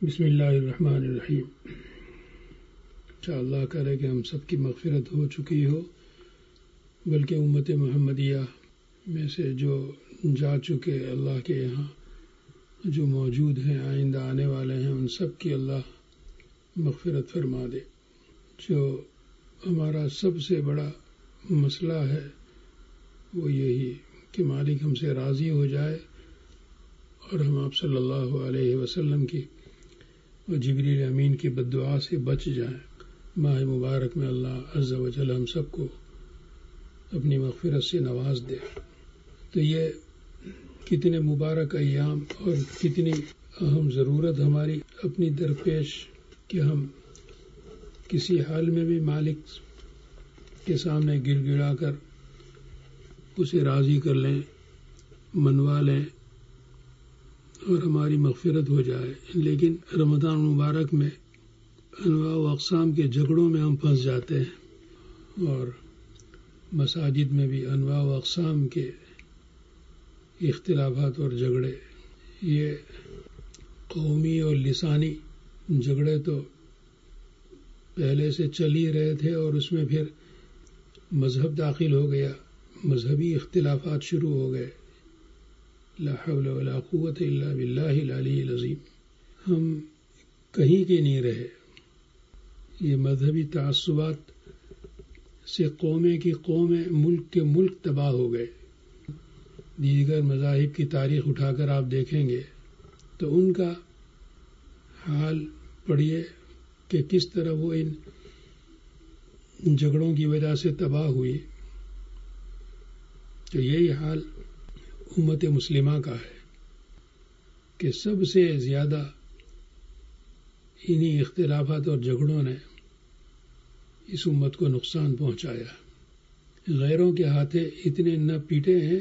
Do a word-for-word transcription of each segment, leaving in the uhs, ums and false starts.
بسم اللہ الرحمن الرحیم۔ اچھا اللہ کرے کہ ہم سب کی مغفرت ہو چکی ہو، بلکہ امت محمدیہ میں سے جو جا چکے اللہ کے یہاں، جو موجود ہیں، آئندہ آنے والے ہیں، ان سب کی اللہ مغفرت فرما دے۔ جو ہمارا سب سے بڑا مسئلہ ہے وہ یہی کہ مالک ہم سے راضی ہو جائے اور ہم آپ صلی اللہ علیہ وسلم کی اور جبریل امین کی بد دعا سے بچ جائیں۔ ماہ مبارک میں اللہ عز و جل ہم سب کو اپنی مغفرت سے نواز دے۔ تو یہ کتنے مبارک ایام اور کتنی اہم ضرورت ہماری اپنی درپیش کہ ہم کسی حال میں بھی مالک کے سامنے گر گڑا کر اسے راضی کر لیں، منوا لیں اور ہماری مغفرت ہو جائے۔ لیکن رمضان مبارک میں انواع و اقسام کے جھگڑوں میں ہم پھنس جاتے ہیں، اور مساجد میں بھی انواع و اقسام کے اختلافات اور جھگڑے، یہ قومی اور لسانی جھگڑے تو پہلے سے چل ہی رہے تھے، اور اس میں پھر مذہب داخل ہو گیا، مذہبی اختلافات شروع ہو گئے۔ لا حول ولا قوت الا باللہ العلی العظیم۔ ہم کہیں کے نہیں رہے۔ یہ مذہبی تعصبات سے قومیں کی قومیں، ملک کے ملک تباہ ہو گئے۔ دیگر مذاہب کی تاریخ اٹھا کر آپ دیکھیں گے تو ان کا حال پڑھیے کہ کس طرح وہ ان جھگڑوں کی وجہ سے تباہ ہوئی۔ تو یہی حال امت مسلمہ کا ہے کہ سب سے زیادہ انہی اختلافات اور جھگڑوں نے اس امت کو نقصان پہنچایا۔ غیروں کے ہاتھے اتنے نہ پیٹے ہیں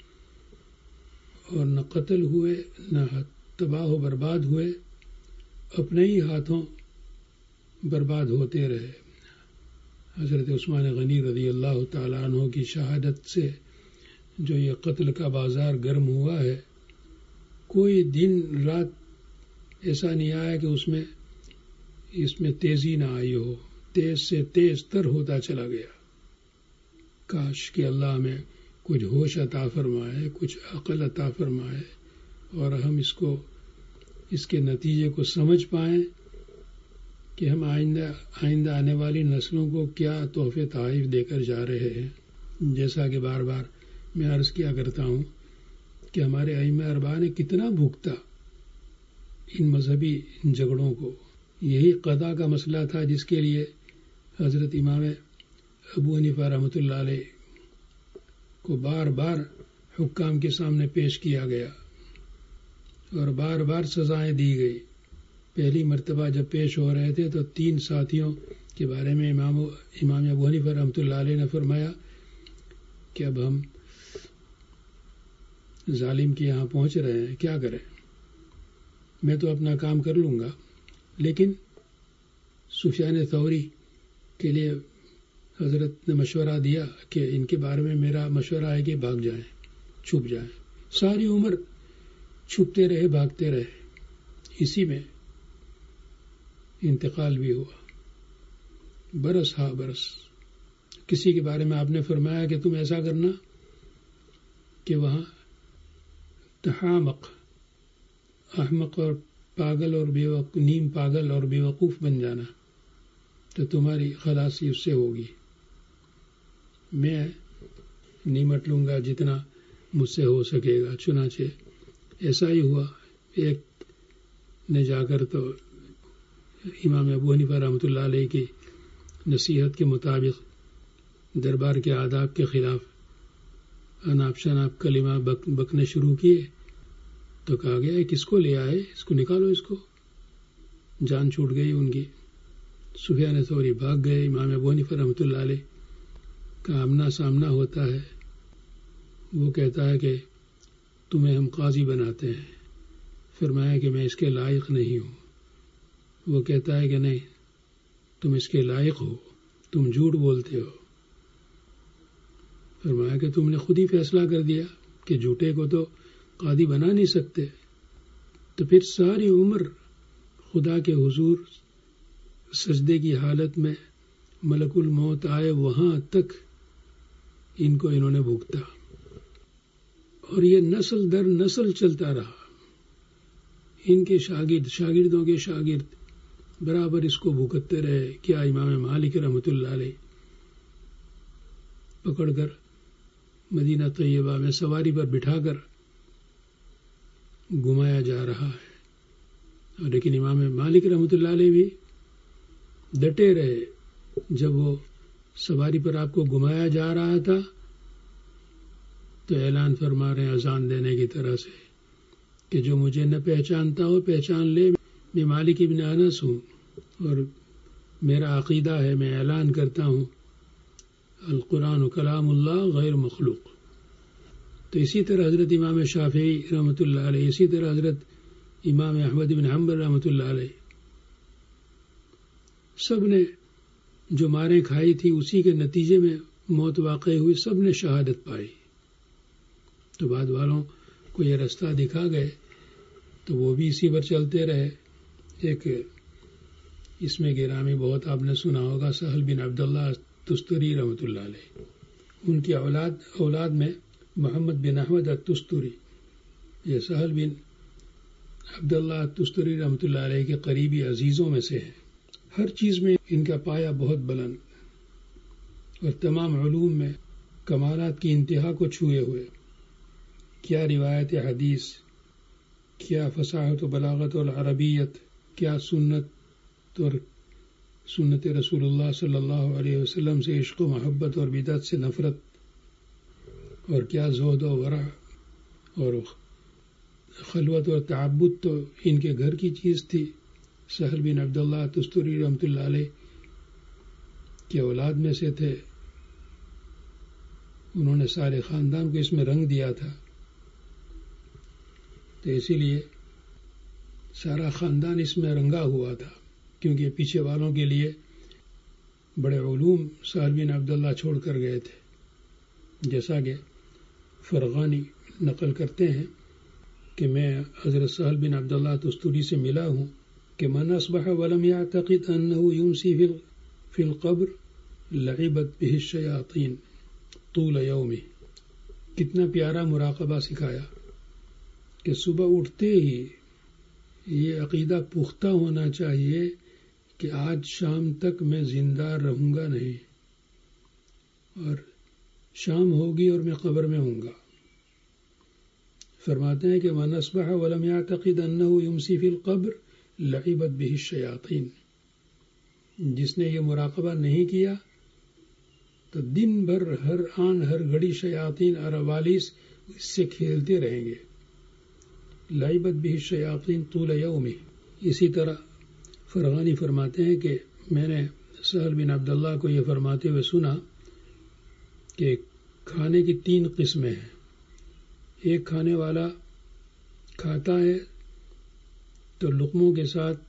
اور نہ قتل ہوئے، نہ تباہ و برباد ہوئے، اپنے ہی ہاتھوں برباد ہوتے رہے۔ حضرت عثمان غنی رضی اللہ تعالیٰ عنہ کی شہادت سے جو یہ قتل کا بازار گرم ہوا ہے، کوئی دن رات ایسا نہیں آیا کہ اس میں اس میں تیزی نہ آئی ہو، تیز سے تیز تر ہوتا چلا گیا۔ کاش کہ اللہ ہمیں کچھ ہوش عطا فرمائے، کچھ عقل عطا فرمائے، اور ہم اس کو اس کے نتیجے کو سمجھ پائیں کہ ہم آئندہ آئندہ آنے والی نسلوں کو کیا تحفے تحائف دے کر جا رہے ہیں۔ جیسا کہ بار بار میں عرض کیا کرتا ہوں کہ ہمارے ائمہ اربعہ نے کتنا بھگتا ان مذہبی جھگڑوں کو۔ یہی قضا کا مسئلہ تھا جس کے لیے حضرت امام ابو حنیفہ رحمۃ اللہ علیہ کو بار بار حکام کے سامنے پیش کیا گیا اور بار بار سزائیں دی گئی۔ پہلی مرتبہ جب پیش ہو رہے تھے تو تین ساتھیوں کے بارے میں امام امام ابو حنیفہ رحمۃ اللہ علیہ نے فرمایا کہ اب ہم ظالم کے یہاں پہنچ رہے ہیں، کیا کریں؟ میں تو اپنا کام کر لوں گا، لیکن سفیان ثوری کے لیے حضرت نے مشورہ دیا کہ ان کے بارے میں میرا مشورہ ہے کہ بھاگ جائیں، چھپ جائیں۔ ساری عمر چھپتے رہے، بھاگتے رہے، اسی میں انتقال بھی ہوا۔ برس ہاں برس کسی کے بارے میں آپ نے فرمایا کہ تم ایسا کرنا کہ وہاں تحامق، احمق اور پاگل اور بے وقوف، نیم پاگل اور بے وقوف بن جانا، تو تمہاری خلاصی اس سے ہوگی۔ میں نمٹ لوں گا جتنا مجھ سے ہو سکے گا۔ چنانچہ ایسا ہی ہوا۔ ایک نے جا کر تو امام ابو حنیفہ رحمۃ اللہ علیہ کی نصیحت کے مطابق دربار کے آداب کے خلاف اناپ شناپ کلمہ بک بکنے شروع کیے تو کہا گیا کس کو لے آئے، اس کو نکالو، اس کو۔ جان چھوٹ گئی ان کی۔ سفیان ثوری بھاگ گئے۔ امام ابو حنیفہ رحمۃ اللہ علیہ کا آمنا سامنا ہوتا ہے۔ وہ کہتا ہے کہ تمہیں ہم قاضی بناتے ہیں۔ فرمایا کہ میں اس کے لائق نہیں ہوں۔ وہ کہتا ہے کہ نہیں، تم اس کے لائق ہو، تم جھوٹ بولتے ہو۔ فرمایا کہ تم نے خود ہی فیصلہ کر دیا کہ جھوٹے کو تو قاضی بنا نہیں سکتے، تو پھر ساری عمر خدا کے حضور سجدے کی حالت میں ملک الموت آئے وہاں تک ان کو انہوں نے بھگتا، اور یہ نسل در نسل چلتا رہا. ان کے شاگرد شاگردوں کے شاگرد برابر اس کو بھگتتے رہے. کیا امام مالک رحمۃ اللہ علیہ پکڑ کر مدینہ طیبہ میں سواری پر بٹھا کر گھمایا جا رہا ہے، اور لیکن امام مالک رحمۃ اللہ علیہ بھی ڈٹے رہے. جب وہ سواری پر آپ کو گھمایا جا رہا تھا تو اعلان فرما رہے ہیں اذان دینے کی طرح سے کہ جو مجھے نہ پہچانتا ہو پہچان لے، میں مالک ابن انس ہوں اور میرا عقیدہ ہے، میں اعلان کرتا ہوں القرآن کلام اللہ غیر مخلوق. تو اسی طرح حضرت امام شافعی رحمۃ اللہ علیہ، اسی طرح حضرت امام احمد بن حنبل رحمۃ اللہ علیہ، سب نے جو ماریں کھائی تھی اسی کے نتیجے میں موت واقع ہوئی، سب نے شہادت پائی. تو بعد والوں کو یہ رستہ دکھا گئے تو وہ بھی اسی پر چلتے رہے. ایک اس میں گرامی بہت آپ نے سنا ہوگا سہل بن عبداللہ تستری رحمۃ اللہ علیہ، ان کی اولاد اولاد میں محمد بن احمد التستری، یہ سہل بن عبداللہ تستری رحمۃ اللہ علیہ کے قریبی عزیزوں میں سے ہیں. ہر چیز میں ان کا پایہ بہت بلند اور تمام علوم میں کمالات کی انتہا کو چھوئے ہوئے. کیا روایت حدیث، کیا فصاحت و بلاغت العربیت، کیا سنت اور سنت رسول اللہ صلی اللہ علیہ وسلم سے عشق و محبت اور بدعت سے نفرت، اور کیا زہد و ورع اور خلوت اور تعبد تو ان کے گھر کی چیز تھی. سہل بن عبداللہ تستری رحمۃ اللہ علیہ کے اولاد میں سے تھے. انہوں نے سارے خاندان کو اس میں رنگ دیا تھا، تو اسی لیے سارا خاندان اس میں رنگا ہوا تھا، کیونکہ پیچھے والوں کے لیے بڑے علوم سہل بن عبداللہ چھوڑ کر گئے تھے. جیسا کہ فرغانی نقل کرتے ہیں کہ میں حضرت سہل بن عبداللہ تستری سے ملا ہوں کہ من اصبح ولم يعتقد انه يمسي في القبر لعبت به الشياطين طول يومه. کتنا پیارا مراقبہ سکھایا کہ صبح اٹھتے ہی یہ عقیدہ پختہ ہونا چاہیے کہ آج شام تک میں زندہ رہوں گا نہیں، اور شام ہوگی اور میں قبر میں ہوں گا. فرماتے ہیں کہ من اصبح ولم يعتقد انه يمسي في القبر لعبت به الشیاطین. جس نے یہ مراقبہ نہیں کیا تو دن بھر ہر آن ہر گھڑی شیاطین اور ابالیس اس سے کھیلتے رہیں گے. لعبت به الشیاطین طول یومہ. اسی طرح فرغانی فرماتے ہیں کہ میں نے سہل بن عبداللہ کو یہ فرماتے ہوئے سنا کہ کھانے کی تین قسمیں ہیں. ایک کھانے والا کھاتا ہے تو لقموں کے ساتھ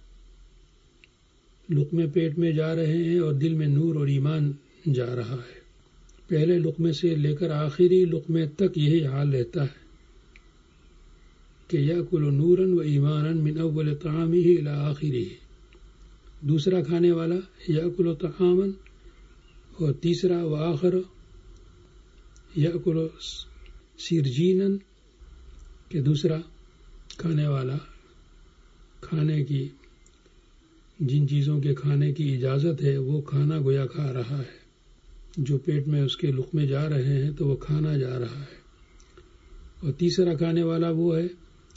لقمے پیٹ میں جا رہے ہیں اور دل میں نور اور ایمان جا رہا ہے. پہلے لقمے سے لے کر آخری لقمے تک یہی حال رہتا ہے کہ یأکل نورا و ایمانا من اول طعامہ الی آخرہ. دوسرا کھانے والا یأکل طعاما، اور تیسرا و آخر یأکل سرجینا، کہ دوسرا کھانے والا کھانے کی جن چیزوں کے کھانے کی اجازت ہے وہ کھانا گویا کھا رہا ہے، جو پیٹ میں اس کے لقمے جا رہے ہیں تو وہ کھانا جا رہا ہے. اور تیسرا کھانے والا وہ ہے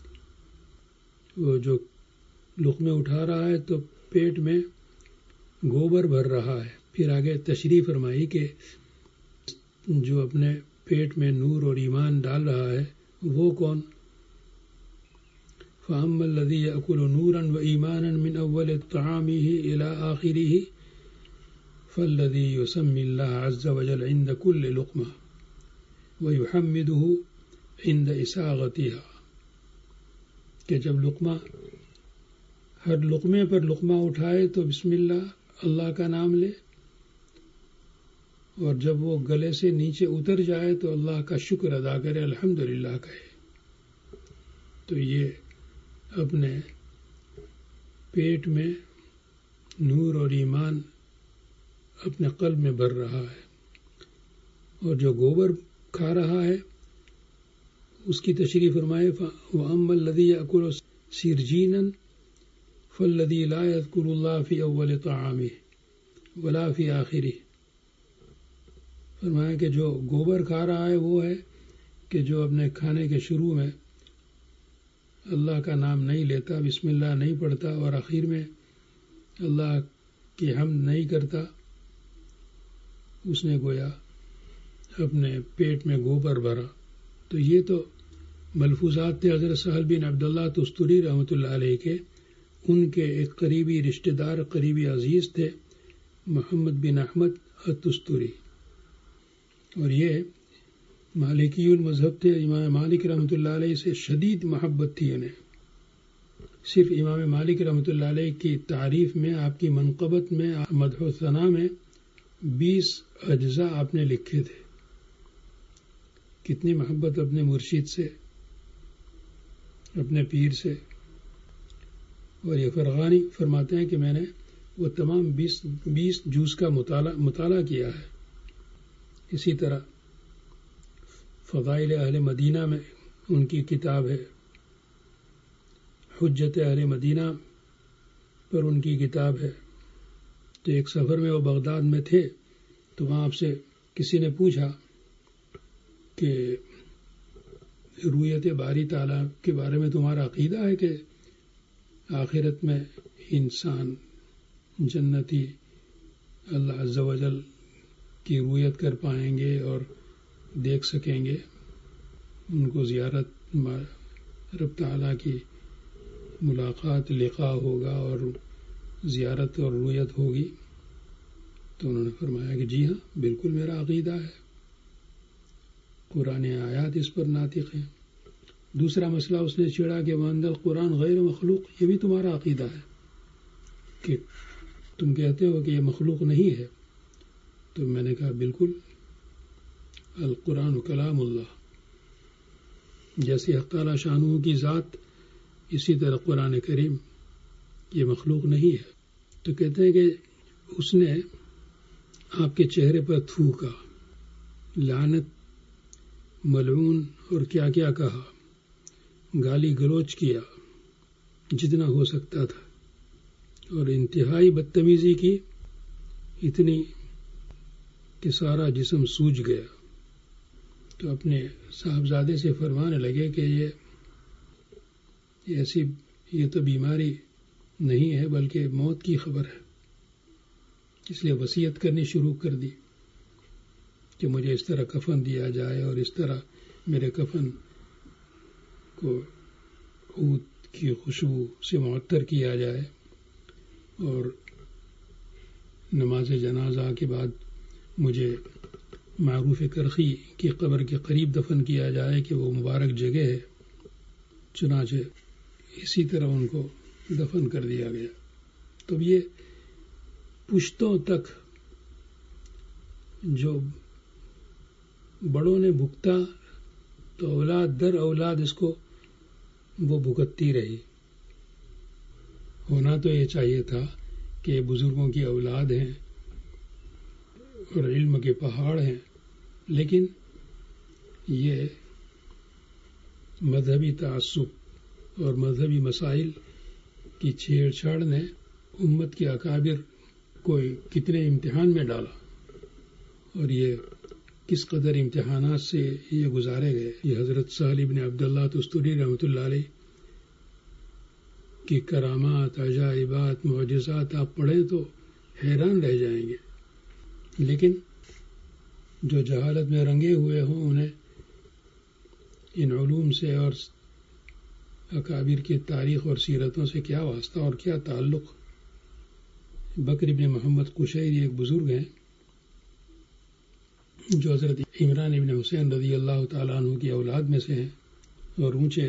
وہ جو لقمے اٹھا رہا ہے تو پیٹ میں گوبر بھر رہا ہے. پھر آگے تشریح فرمائی کہ جو اپنے پیٹ میں نور اور ایمان ڈال رہا ہے وہ کون؟ فَأَمَّا الَّذِي يَأْكُلُ نُورًا وَإِيمَانًا مِنْ أَوَّلِ طَعَامِهِ إِلَىٰ آخِرِهِ فَالَّذِي يُسَمِّي اللَّهَ عَزَّ وَجَلَّ عِنْدَ كُلِّ لُقْمَةٍ وَيُحَمِّدُهُ عِنْدَ إِسَاغَتِهَا. کہ جب لقمہ ہر لقمے پر لقمہ اٹھائے تو بسم اللہ اللہ کا نام لے، اور جب وہ گلے سے نیچے اتر جائے تو اللہ کا شکر ادا کرے، الحمدللہ کہے. تو یہ اپنے پیٹ میں نور اور ایمان اپنے قلب میں بھر رہا ہے، اور جو گوبر کھا رہا ہے اس کی تشریح فرمائے وَأَمَّا الَّذِي يَأْكُلُ سِرْجِينًا فَالَّذِي لَا يَذْكُرُ اللَّهَ فِي أَوَّلِ طَعَامِهِ وَلَا فِي آخِرِهِ۔ فرمایا کہ جو گوبر کھا رہا ہے وہ ہے کہ جو اپنے کھانے کے شروع میں اللہ کا نام نہیں لیتا، بسم اللہ نہیں پڑھتا، اور آخر میں اللہ کی حمد نہیں کرتا، اس نے گویا اپنے پیٹ میں گوبر بھرا۔ تو یہ تو ملفوظات تھے حضرت سہل بن عبداللہ تستری رحمۃ اللہ علیہ کے، ان کے ایک قریبی رشتہ دار، قریبی عزیز تھے محمد بن احمد التستری، اور یہ مالکی المذہب تھے۔ امام مالک رحمۃ اللہ علیہ سے شدید محبت تھی انہیں۔ صرف امام مالک رحمۃ اللہ علیہ کی تعریف میں، آپ کی منقبت میں، مدح و ثنا میں بیس اجزاء آپ نے لکھے تھے۔ کتنی محبت اپنے مرشد سے، اپنے پیر سے۔ اور یہ فرغانی فرماتے ہیں کہ میں نے وہ تمام بیس بیس جوز کا مطالعہ مطالعہ کیا ہے۔ اسی طرح فضائل اہل مدینہ میں ان کی کتاب ہے، حجت اہل مدینہ پر ان کی کتاب ہے۔ تو ایک سفر میں وہ بغداد میں تھے، تو وہاں آپ سے کسی نے پوچھا کہ رؤیت باری تعالیٰ کے بارے میں تمہارا عقیدہ ہے کہ آخرت میں انسان جنتی اللہ عز و جل کی رؤیت کر پائیں گے اور دیکھ سکیں گے، ان کو زیارت رب تعالیٰ کی ملاقات لقاء ہوگا اور زیارت اور رؤیت ہوگی؟ تو انہوں نے فرمایا کہ جی ہاں، بالکل میرا عقیدہ ہے، قرآن آیات اس پر ناطق ہیں۔ دوسرا مسئلہ اس نے چھیڑا کہ وَأَنَّ القرآن غیر مخلوق، یہ بھی تمہارا عقیدہ ہے کہ تم کہتے ہو کہ یہ مخلوق نہیں ہے؟ تو میں نے کہا بالکل، القرآن کلام اللہ، جیسے حق تعالی شانہ کی ذات، اسی طرح قرآن کریم یہ مخلوق نہیں ہے۔ تو کہتے ہیں کہ اس نے آپ کے چہرے پر تھوکا، لعنت، ملعون اور کیا کیا کہا، گالی گلوچ کیا جتنا ہو سکتا تھا، اور انتہائی بدتمیزی کی، اتنی کہ سارا جسم سوج گیا۔ تو اپنے صاحبزادے سے فرمانے لگے کہ یہ ایسی یہ تو بیماری نہیں ہے بلکہ موت کی خبر ہے۔ اس لیے وصیت کرنی شروع کر دی کہ مجھے اس طرح کفن دیا جائے اور اس طرح میرے کفن کو عود کی خوشبو سے معطر کیا جائے، اور نماز جنازہ کے بعد مجھے معروف کرخی کی قبر کے قریب دفن کیا جائے کہ وہ مبارک جگہ ہے۔ چنانچہ اسی طرح ان کو دفن کر دیا گیا۔ تو یہ پشتوں تک جو بڑوں نے بھگتا تو اولاد در اولاد اس کو وہ بھگتتی رہی۔ ہونا تو یہ چاہیے تھا کہ بزرگوں کی اولاد ہیں اور علم کے پہاڑ ہیں، لیکن یہ مذہبی تعصب اور مذہبی مسائل کی چھیڑ چھاڑ نے امت کے اکابر کو کتنے امتحان میں ڈالا، اور یہ کس قدر امتحانات سے یہ گزارے گئے۔ یہ حضرت سہل بن عبداللہ تستری رحمۃ اللہ علیہ کی کرامات، عجائبات، معجزات آپ پڑھیں تو حیران رہ جائیں گے، لیکن جو جہالت میں رنگے ہوئے ہوں انہیں ان علوم سے اور اکابر کی تاریخ اور سیرتوں سے کیا واسطہ اور کیا تعلق۔ بکر بن محمد قشیری ایک بزرگ ہیں جو حضرت عمران بن حسین رضی اللہ تعالیٰ عنہ کی اولاد میں سے ہیں اور اونچے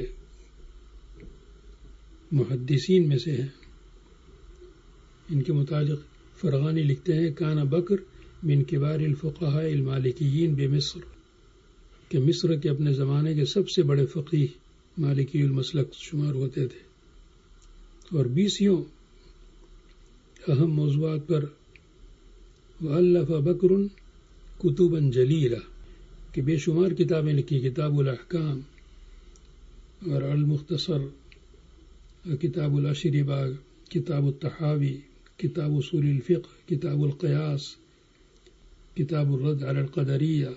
محدثین میں سے ہیں۔ ان کے متعلق فرغانی لکھتے ہیں کان بکر من کبار الفقہاء المالکیین بمصر، کہ مصر کے اپنے زمانے کے سب سے بڑے فقیہ مالکی المسلک شمار ہوتے تھے، اور بیسیوں اہم موضوعات پر وَأَلَّفَ بَكْرٌ كُتُبًا جَلِيلًا کہ بے شمار کتابیں لکھی، کتاب الاحکام اور المختصر، کتاب الاشربہ، کتاب التحاوی، کتاب اصول الفقہ، کتاب القیاس، کتاب الرد علی القدریہ،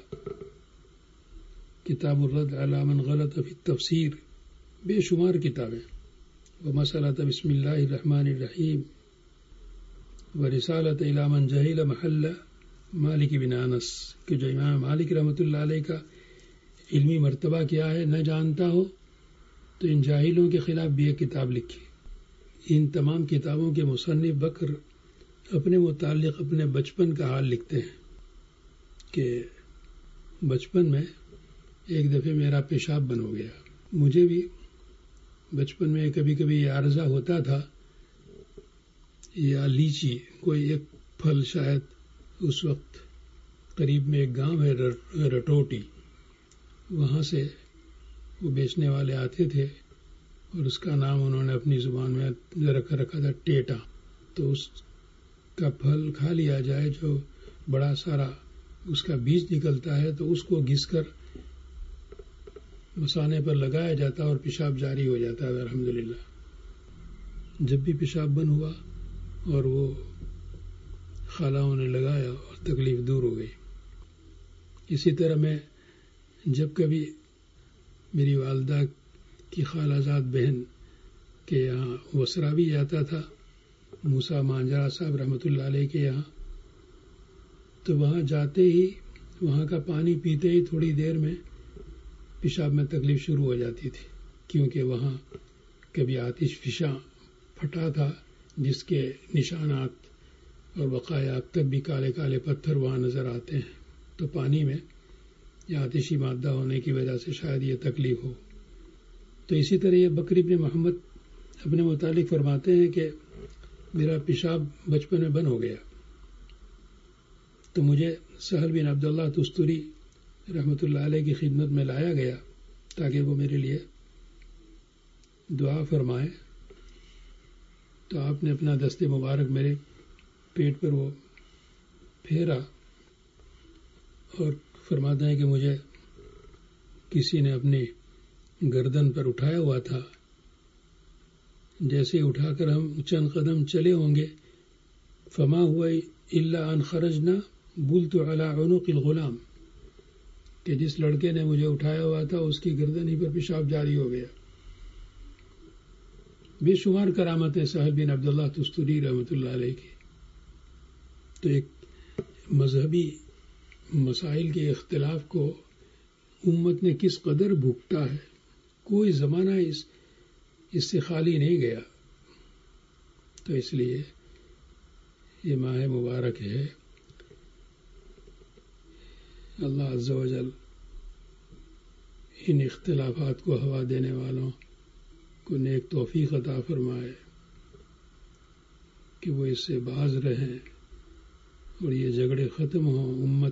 کتاب الرد علی من غلط فی التفسیر، بے شمار کتابیں، ومسألۃ بسم اللہ الرحمن الرحیم، ورسالۃ الی من جہل محل مالک بن انس کہ جو امام مالک رحمۃ اللہ علیہ کا علمی مرتبہ کیا ہے نہ جانتا ہو تو ان جاہلوں کے خلاف بھی ایک کتاب لکھی۔ ان تمام کتابوں کے مصنف بکر اپنے متعلق اپنے بچپن کا حال لکھتے ہیں کہ بچپن میں ایک دفعہ میرا پیشاب بند ہو گیا۔ مجھے بھی بچپن میں کبھی کبھی یہ عارضہ ہوتا تھا، یا لیچی کوئی ایک پھل، شاید اس وقت قریب میں ایک گاؤں ہے رٹوٹی، وہاں سے وہ بیچنے والے آتے تھے اور اس کا نام انہوں نے اپنی زبان میں رکھا رکھا تھا ٹیٹا۔ تو اس کا پھل کھا لیا جائے جو بڑا سارا اس کا بیج نکلتا ہے تو اس کو گھس کر مسانے پر لگایا جاتا اور پیشاب جاری ہو جاتا ہے الحمدللہ۔ جب بھی پیشاب بند ہوا اور وہ خالہوں نے لگایا اور تکلیف دور ہو گئی۔ اسی طرح میں جب کبھی میری والدہ کی خالہ زاد بہن کے یہاں وسرا بھی جاتا تھا، موسیٰ مانجرا صاحب رحمۃ اللہ علیہ کے یہاں، تو وہاں جاتے ہی وہاں کا پانی پیتے ہی تھوڑی دیر میں پیشاب میں تکلیف شروع ہو جاتی تھی، کیونکہ وہاں کبھی آتش فشاں پھٹا تھا جس کے نشانات اور بقایا اب تک بھی کالے کالے پتھر وہاں نظر آتے ہیں۔ تو پانی میں یا آتشی مادہ ہونے کی وجہ سے شاید یہ تکلیف ہو۔ تو اسی طرح یہ بکر ابن محمد اپنے متعلق فرماتے ہیں کہ میرا پیشاب بچپن میں بند ہو گیا، تو مجھے سہل بن عبداللہ تستری رحمۃ اللہ علیہ کی خدمت میں لایا گیا تاکہ وہ میرے لیے دعا فرمائے۔ تو آپ نے اپنا دست مبارک میرے پیٹ پر وہ پھیرا اور فرماتا ہے کہ مجھے کسی نے اپنی گردن پر اٹھایا ہوا تھا، جیسے اٹھا کر ہم چند قدم چلے ہوں گے، فما ہوا الا ان خرجنا بلت علی عنق الغلام، کہ جس لڑکے نے مجھے اٹھایا ہوا تھا اس کی گردن ہی پر پیشاب جاری ہو گیا۔ بے شمار کرامتیں سہل بن عبداللہ تستری رحمۃ اللہ علیہ کی۔ تو ایک مذہبی مسائل کے اختلاف کو امت نے کس قدر بھگتا ہے، کوئی زمانہ اس اس سے خالی نہیں گیا۔ تو اس لیے یہ ماہ مبارک ہے، اللہ عز و جل ان اختلافات کو ہوا دینے والوں کو نیک توفیق عطا فرمائے کہ وہ اس سے باز رہیں اور یہ جھگڑے ختم ہوں۔ امت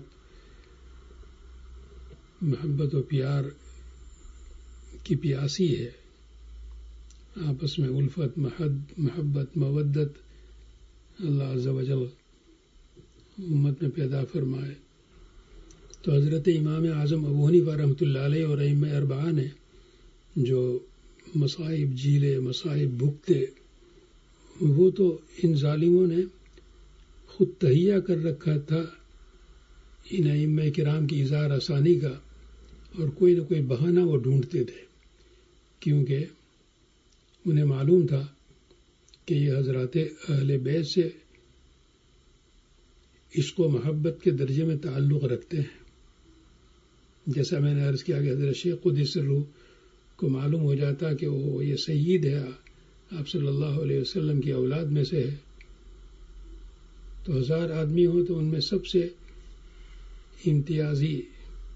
محبت و پیار کی پیاسی ہے، آپس میں الفت، محبت، مودت اللہ عز و جل امت میں پیدا فرمائے۔ تو حضرت امام اعظم ابو حنیفہ رحمۃ اللہ علیہ اور ائمہ اربعہ نے جو مصائب جھیلے، مصائب بھگتے، وہ تو ان ظالموں نے خود تہیہ کر رکھا تھا ان ائمہ کرام کی اظہار آسانی کا، اور کوئی نہ کوئی بہانہ وہ ڈھونڈتے تھے، کیونکہ انہیں معلوم تھا کہ یہ حضرات اہل بیت سے عشق و محبت کے درجے میں تعلق رکھتے ہیں۔ جیسا میں نے عرض کیا کہ حضرت شیخ قدس سرہ کو معلوم ہو جاتا کہ وہ یہ سید ہے، آپ صلی اللہ علیہ وسلم کی اولاد میں سے ہے، تو ہزار آدمی ہوں تو ان میں سب سے امتیازی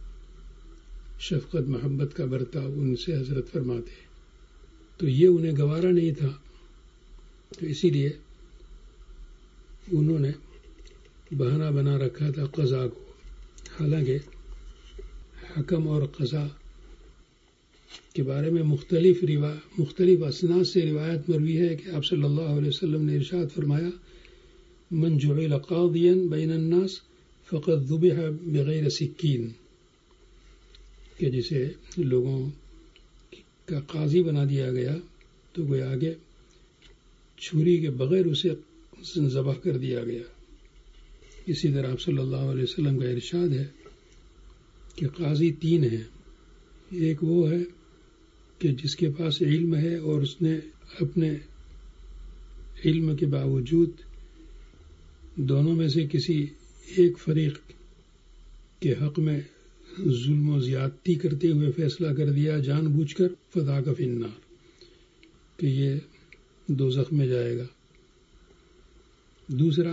شفقت محبت کا برتاؤ ان سے حضرت فرماتے، تو یہ انہیں گوارا نہیں تھا، تو اسی لیے انہوں نے بہانہ بنا رکھا تھا قضا کو۔ حالانکہ حکم اور قضا کے بارے میں مختلف روا مختلف اسناد سے روایت مروی ہے کہ آپ صلی اللہ علیہ وسلم نے ارشاد فرمایا من جعل قاضیا بین الناس فقد ذبح بغیر سکین، کہ جسے لوگوں کا قاضی بنا دیا گیا تو وہ آگے چھری کے بغیر اسے ذبح کر دیا گیا۔ اسی طرح آپ صلی اللہ علیہ وسلم کا ارشاد ہے کہ قاضی تین ہیں، ایک وہ ہے کہ جس کے پاس علم ہے اور اس نے اپنے علم کے باوجود دونوں میں سے کسی ایک فریق کے حق میں ظلم و زیادتی کرتے ہوئے فیصلہ کر دیا جان بوجھ کر، فذاک فی النار، کہ یہ دوزخ میں جائے گا۔ دوسرا،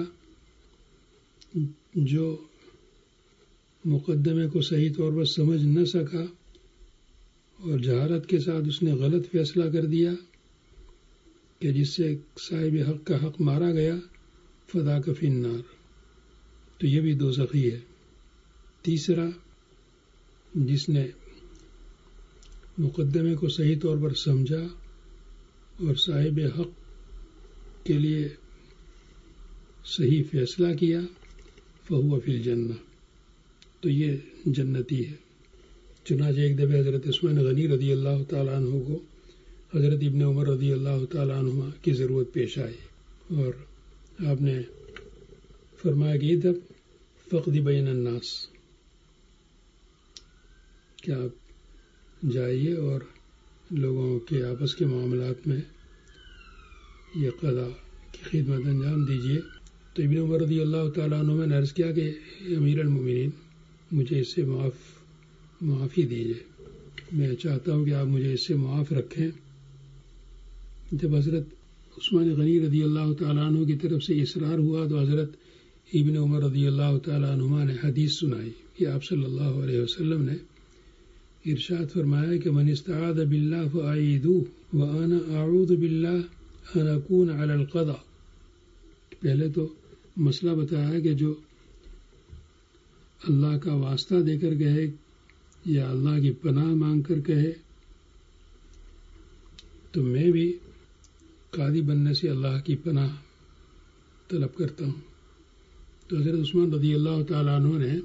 جو مقدمے کو صحیح طور پر سمجھ نہ سکا اور جہالت کے ساتھ اس نے غلط فیصلہ کر دیا کہ جس سے صاحب حق کا حق مارا گیا، فذاک فی النار، تو یہ بھی دوزخی ہے۔ تیسرا، جس نے مقدمے کو صحیح طور پر سمجھا اور صاحب حق کے لیے صحیح فیصلہ کیا، فہو فی الجنہ، تو یہ جنتی ہے۔ چنانچہ ایک دفعہ حضرت عثمان غنی رضی اللہ تعالیٰ عنہ کو حضرت ابن عمر رضی اللہ تعالیٰ عنہ کی ضرورت پیش آئی اور آپ نے فرمایا کہ ادھر فقد بین الناس، کہ آپ جائیے اور لوگوں کے آپس کے معاملات میں یہ قضا کی خدمت انجام دیجیے۔ تو ابن عمر رضی اللہ تعالیٰ عنہ نے عرض کیا کہ امیر المومنین، مجھے اس سے معاف معافی دیجیے، میں چاہتا ہوں کہ آپ مجھے اس سے معاف رکھیں۔ جب حضرت عثمان غنی رضی اللہ تعالیٰ عنہ کی طرف سے اصرار ہوا تو حضرت ابن عمر رضی اللہ تعالیٰ عنہ نے حدیث سنائی کہ آپ صلی اللہ علیہ وسلم نے ارشاد فرمایا کہ من استعاذ باللہ فاعیذوہ وانا اعوذ باللہ ان اکون علی القضاء۔ پہلے تو مسئلہ بتایا کہ جو اللہ کا واسطہ دے کر کہے یا اللہ کی پناہ مانگ کر کہے، تو میں بھی قاضی بننے سے اللہ کی پناہ طلب کرتا ہوں۔ تو حضرت عثمان رضی اللہ تعالیٰ عنہ نے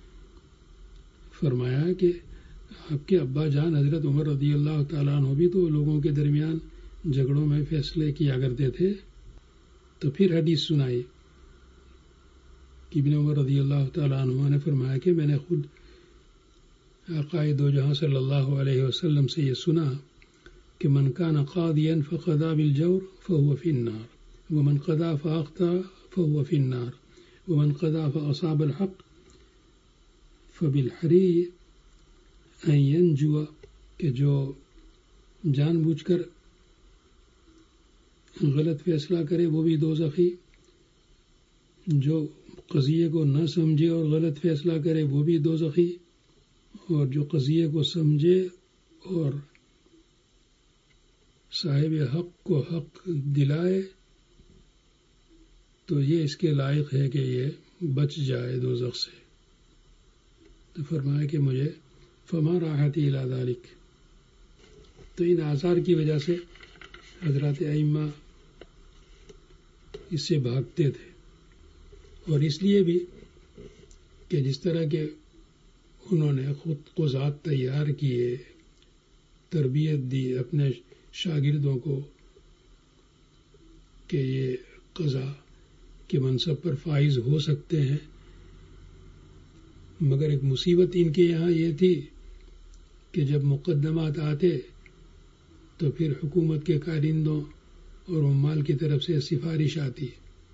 فرمایا کہ آپ کے ابا جان حضرت عمر رضی اللہ تعالیٰ عنہ بھی تو لوگوں کے درمیان جھگڑوں میں فیصلے کیا کرتے تھے۔ تو پھر حدیث سنائی کہ ابن عمر رضی اللہ تعالیٰ عنہ نے فرمایا کہ میں نے خود آقائے دو جہاں صلی اللہ علیہ وسلم سے یہ سنا کہ من کان قاضیا فقضى بالجور فهو في النار ومن قضى فاخطأ فهو في النار ومن قضى فاصاب الحق فبالحری ان ينجو، کہ جو جان بوجھ کر غلط فیصلہ کرے وہ بھی دوزخی، جو قضیے کو نہ سمجھے اور غلط فیصلہ کرے وہ بھی دوزخی، اور جو قضیے کو سمجھے اور صاحب حق کو حق دلائے تو یہ اس کے لائق ہے کہ یہ بچ جائے دوزخ سے۔ تو فرمایا کہ مجھے فما راحتی الی ذلک، تو ان آثار کی وجہ سے حضرات ائمہ اس سے بھاگتے تھے، اور اس لیے بھی کہ جس طرح کے انہوں نے خود قضات تیار کیے، تربیت دی اپنے شاگردوں کو کہ یہ قضا کے منصب پر فائز ہو سکتے ہیں، مگر ایک مصیبت ان کے یہاں یہ تھی کہ جب مقدمات آتے تو پھر حکومت کے کارندوں اور عمال کی طرف سے سفارش آتی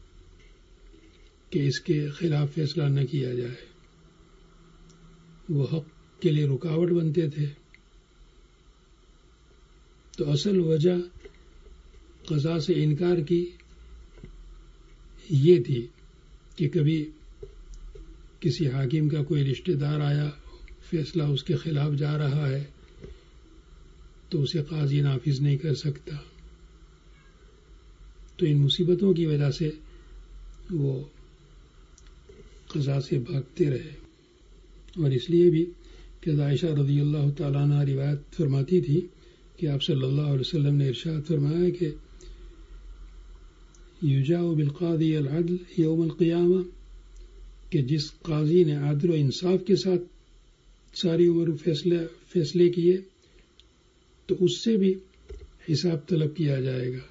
کہ اس کے خلاف فیصلہ نہ کیا جائے، وہ حق کے لیے رکاوٹ بنتے تھے۔ تو اصل وجہ قضا سے انکار کی یہ تھی کہ کبھی کسی حاکم کا کوئی رشتہ دار آیا، فیصلہ اس کے خلاف جا رہا ہے تو اسے قاضی نافذ نہیں کر سکتا، تو ان مصیبتوں کی وجہ سے وہ قضا سے بھاگتے رہے۔ اور اس لیے بھی کہ عائشہ رضی اللہ تعالیٰ عنہ روایت فرماتی تھی کہ آپ صلی اللہ علیہ وسلم نے ارشاد فرمایا کہ یجاء بالقاضی العدل یوم القیامہ کہ جس قاضی نے عدل و انصاف کے ساتھ ساری عمر فیصلے فیصلے کیے تو اس سے بھی حساب طلب کیا جائے گا.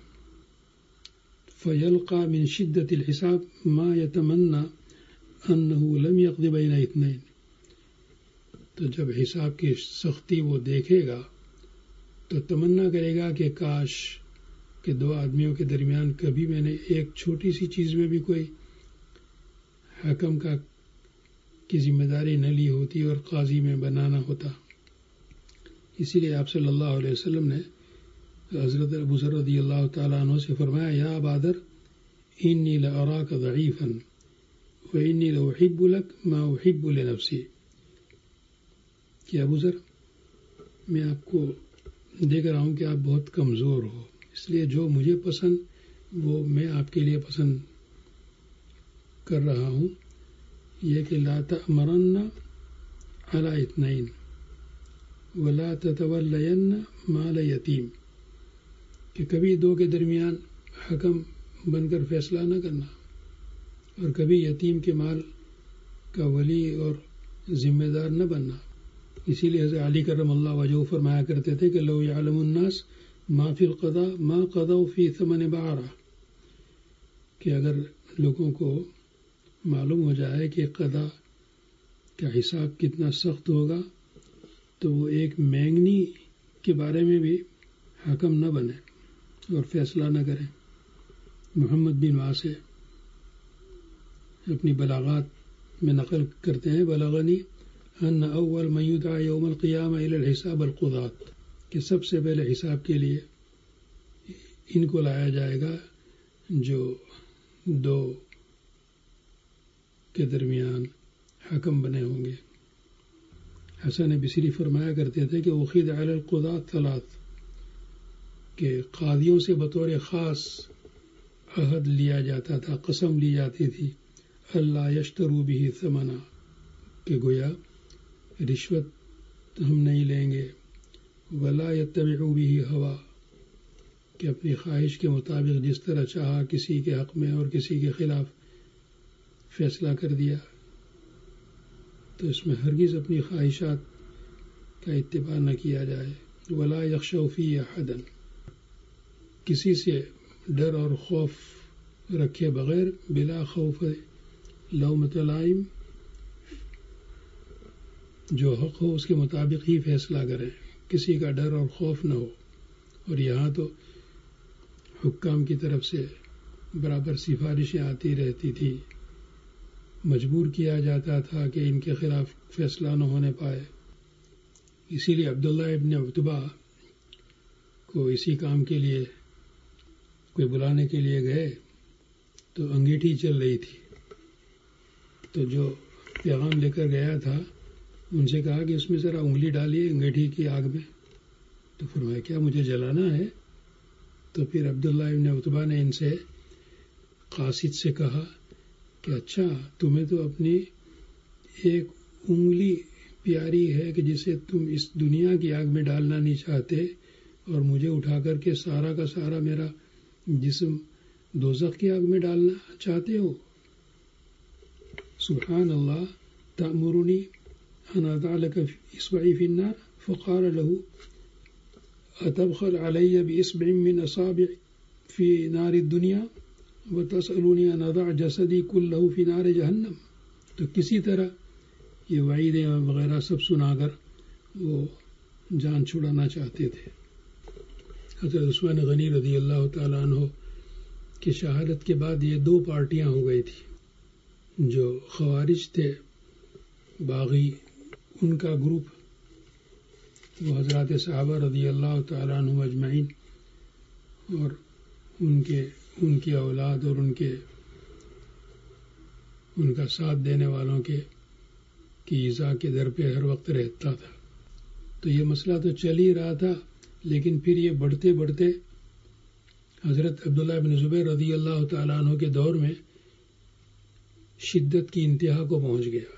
فیلقى من شدت الحساب ما يتمنى انه لم يقض بين اثنين. تو جب حساب کی سختی وہ دیکھے گا تو تمنا کرے گا کہ کاش کہ دو آدمیوں کے درمیان کبھی میں نے ایک چھوٹی سی چیز میں بھی کوئی حکم کا کی ذمہ داری نہ لی ہوتی اور قاضی میں بنانا ہوتا. اسی لیے آپ صلی اللہ علیہ وسلم نے حضرت ابو ذر رضی اللہ تعالیٰ عنہ سے فرمایا یا ابا ذر انی لاراک ضعیفا وانی لاحب لک ما احب لنفسی. کہ ابو ذر میں آپ کو دیکھ رہا ہوں کہ آپ بہت کمزور ہو، اس لیے جو مجھے پسند وہ میں آپ کے لیے پسند کر رہا ہوں، یہ کہ لا تأمرن علی اثنین ولا تتولین مال یتیم، کہ کبھی دو کے درمیان حکم بن کر فیصلہ نہ کرنا اور کبھی یتیم کے مال کا ولی اور ذمہ دار نہ بننا. اسی لیے حضرت علی کرم اللہ وجہہ فرمایا کرتے تھے کہ لو یعلم الناس ما فی القضاء ما قضوا فی ثمن بعرہ، کہ اگر لوگوں کو معلوم ہو جائے کہ قضا کا حساب کتنا سخت ہوگا تو وہ ایک مینگنی کے بارے میں بھی حکم نہ بنے اور فیصلہ نہ کریں. محمد بن واسع اپنی بلاغات میں نقل کرتے ہیں بلغنی ان اول من یدعى یوم القیامہ الی الحساب القضاۃ، کہ سب سے پہلے حساب کے لیے ان کو لایا جائے گا جو دو کے درمیان حکم بنے ہوں گے. حسن بصری فرمایا کرتے تھے کہ اخذ علی القضاۃ ثلاث، کہ قاضیوں سے بطور خاص عہد لیا جاتا تھا، قسم لی جاتی تھی اللہ یشتروا به ثمنا، کہ گویا رشوت ہم نہیں لیں گے، ولا یتبعوا به ہوا، کہ اپنی خواہش کے مطابق جس طرح چاہا کسی کے حق میں اور کسی کے خلاف فیصلہ کر دیا. تو اس میں ہرگز اپنی خواہشات کا اتباع نہ کیا جائے. ولا یخشوا فی احدا، کسی سے ڈر اور خوف رکھے بغیر بلا خوف لومۃ لائم، جو حق ہو اس کے مطابق ہی فیصلہ کریں، کسی کا ڈر اور خوف نہ ہو. اور یہاں تو حکام کی طرف سے برابر سفارشیں آتی رہتی تھی، مجبور کیا جاتا تھا کہ ان کے خلاف فیصلہ نہ ہونے پائے. اسی لیے عبداللہ ابن عتبہ کو اسی کام کے لیے کوئی بلانے کے لیے گئے تو انگیٹھی چل رہی تھی، تو جو پیغام لے کر گیا تھا ان سے کہا کہ اس میں ذرا انگلی ڈالیے انگیٹھی کی آگ میں. تو فرمایا کیا مجھے جلانا ہے؟ تو پھر عبداللہ ابن عتبہ نے ان سے قاصد سے کہا کہ اچھا تمہیں تو اپنی ایک انگلی پیاری ہے کہ جسے تم اس دنیا کی آگ میں ڈالنا نہیں چاہتے، اور مجھے اٹھا کر کے سارا کا سارا میرا جسم دوزخ کی آگ میں ڈالنا چاہتے ہو. سبحان اللہ، تأمرنی ان اضع لك اصبعی فی النار فقال له اتبخل علی باصبع من اصابع فی نار الدنیا وتسألنی ان اضع جسدی کلہ فی نار جہنم. تو کسی طرح یہ وعیدیں وغیرہ سب سنا کر وہ جان چھڑانا چاہتے تھے. حضرت عثمان غنی رضی اللہ تعالیٰ عنہ کی شہادت کے بعد یہ دو پارٹیاں ہو گئی تھی. جو خوارج تھے باغی، ان کا گروپ وہ حضرات صحابہ رضی اللہ تعالیٰ عنہ اجمعین اور ان کے ان کی اولاد اور ان کے ان کا ساتھ دینے والوں کے کی ایذا کے در پہ ہر وقت رہتا تھا. تو یہ مسئلہ تو چل ہی رہا تھا، لیکن پھر یہ بڑھتے بڑھتے حضرت عبداللہ بن زبیر رضی اللہ تعالیٰ عنہ کے دور میں شدت کی انتہا کو پہنچ گیا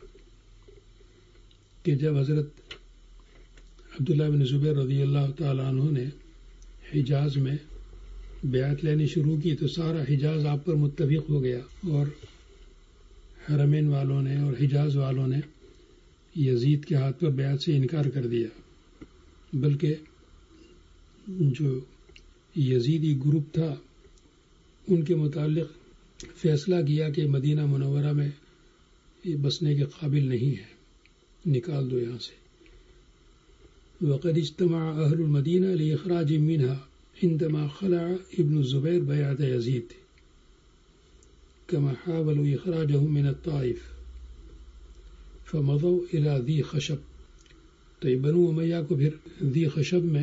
کہ جب حضرت عبداللہ بن زبیر رضی اللہ تعالیٰ عنہ نے حجاز میں بیعت لینی شروع کی تو سارا حجاز آپ پر متفق ہو گیا، اور حرمین والوں نے اور حجاز والوں نے یزید کے ہاتھ پر بیعت سے انکار کر دیا، بلکہ جو یزیدی گروپ تھا ان کے متعلق فیصلہ کیا کہ مدینہ منورہ میں یہ بسنے کے قابل نہیں ہے، نکال دو یہاں سے۔ وقد اجتمع اہل المدینہ لاخراج منها عندما خلع ابن الزبیر بیعت یزید كما حاولوا اخراجه من الطائف فمضوا الى ذی خشب۔ تو بنو امیہ کو پھر ذی خشب میں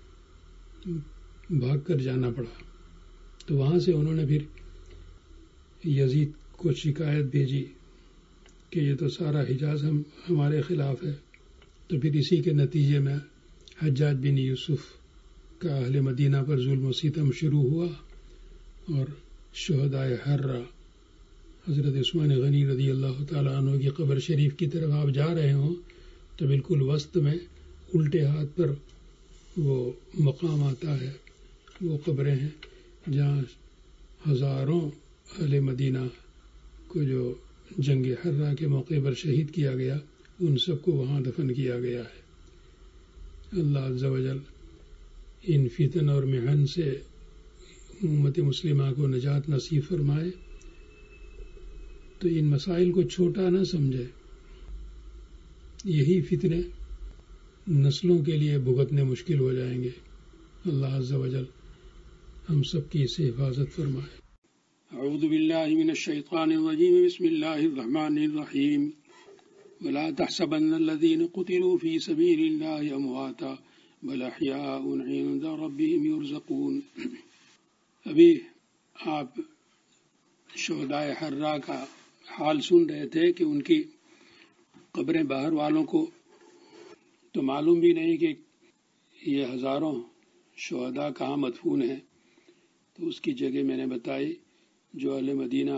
بھاگ کر جانا پڑا، تو وہاں سے انہوں نے پھر یزید کو شکایت بھیجی کہ یہ تو سارا حجاز ہم ہمارے خلاف ہے۔ تو پھر اسی کے نتیجے میں حجاج بن یوسف کا اہل مدینہ پر ظلم و ستم شروع ہوا، اور شہدائے حرہ حضرت عثمان غنی رضی اللہ تعالیٰ عنہ کی قبر شریف کی طرف آپ جا رہے ہوں تو بالکل وسط میں الٹے ہاتھ پر وہ مقام آتا ہے، وہ قبریں ہیں جہاں ہزاروں اہل مدینہ کو جو جنگ حرہ کے موقع پر شہید کیا گیا، ان سب کو وہاں دفن کیا گیا ہے۔ اللہ عز و جل ان فتن اور محن سے امت مسلمہ کو نجات نصیب فرمائے۔ تو ان مسائل کو چھوٹا نہ سمجھے، یہی فتنے نسلوں کے لیے بھگتنے مشکل ہو جائیں گے۔ اللہ عز و جل ہم سب کی اس سے حفاظت فرمائے۔ اعوذ باللہ من الشیطان الرجیم، بسم اللہ الرحمن الرحیم۔ ولا تحسبن الذين قتلوا في سبيل الله امواتا بل احياء عند ربهم يرزقون۔ ابھی آپ شہدائے حرہ کا حال سن رہے تھے کہ ان کی قبریں باہر والوں کو تو معلوم بھی نہیں کہ یہ ہزاروں شہداء کہاں مدفون ہیں، تو اس کی جگہ میں نے بتائی جو اہل مدینہ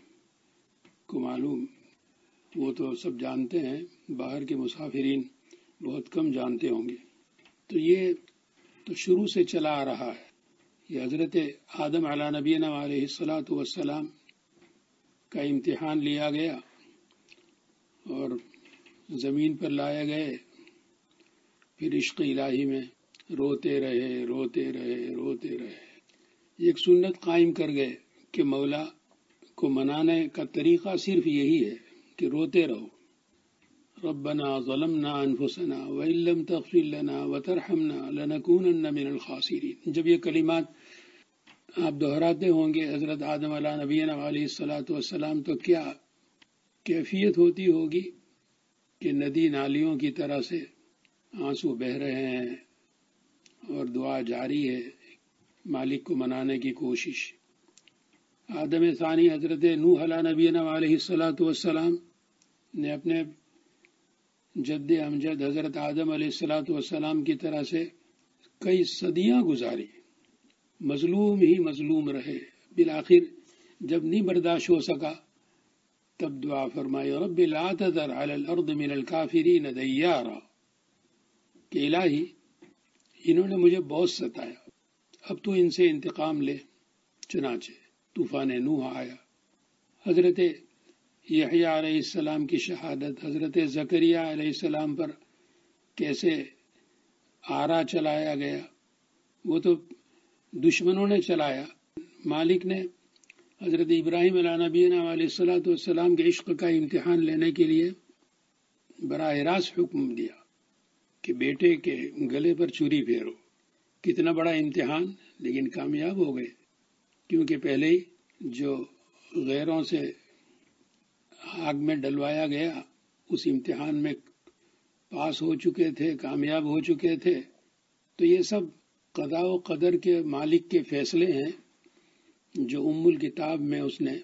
کو معلوم وہ تو سب جانتے ہیں، باہر کے مسافرین بہت کم جانتے ہوں گے۔ تو یہ تو شروع سے چلا آ رہا ہے، یہ حضرت آدم علیہ نبینا علیہ الصلاۃ والسلام کا امتحان لیا گیا اور زمین پر لائے گئے، پھر عشق الہی میں روتے رہے روتے رہے روتے رہے، ایک سنت قائم کر گئے کہ مولا کو منانے کا طریقہ صرف یہی ہے کہ روتے رہو۔ ربنا ظلمنا انفسنا وان لم تغفر لنا وترحمنا لنكونن من الخاسرین۔ جب یہ کلمات آپ دہراتے ہوں گے حضرت آدم علیہ نبینا علیہ الصلاۃ والسلام، تو کیا کیفیت ہوتی ہوگی کہ ندی نالیوں کی طرح سے آنسو بہہ رہے ہیں اور دعا جاری ہے، مالک کو منانے کی کوشش۔ آدم ثانی حضرت نوح علیہ نبینا علیہ الصلاۃ والسلام نے اپنے جد امجد حضرت آدم علیہ الصلاۃ والسلام کی طرح سے کئی صدیاں گزاری، مظلوم ہی مظلوم رہے، بالآخر جب نہیں برداشت ہو سکا تب دعا فرمائی رب لا تذر علی الارض من الکافرین دیارا، کہ الہی انہوں نے مجھے بہت ستایا، اب تو ان سے انتقام لے۔ چنانچہ طوفان نوح آیا، حضرت یحییٰ علیہ السلام کی شہادت، حضرت زکریا علیہ السلام پر کیسے آرا چلایا گیا، وہ تو دشمنوں نے چلایا، مالک نے حضرت ابراہیم علیہ نبینا علیہ الصلاۃ والسلام کے عشق کا امتحان لینے کے لیے براہ راست حکم دیا کہ بیٹے کے گلے پر چھری پھیرو۔ کتنا بڑا امتحان، لیکن کامیاب ہو گئے، کیونکہ پہلے ہی جو غیروں سے آگ میں ڈلوایا گیا اس امتحان میں پاس ہو چکے تھے، کامیاب ہو چکے تھے۔ تو یہ سب قضاء و قدر کے مالک کے فیصلے ہیں جو ام الکتاب میں اس نے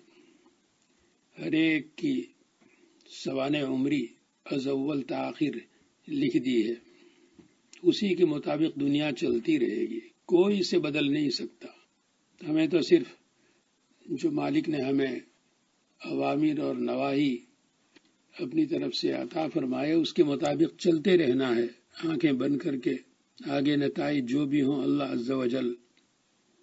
ہر ایک کی سوانح عمری از اول تاخیر لکھ دی ہے، اسی کے مطابق دنیا چلتی رہے گی، کوئی اسے بدل نہیں سکتا۔ ہمیں تو صرف جو مالک نے ہمیں اوامر اور نواہی اپنی طرف سے عطا فرمائے اس کے مطابق چلتے رہنا ہے، آنکھیں بند کر کے، آگے نتائج جو بھی ہوں اللہ عز و جل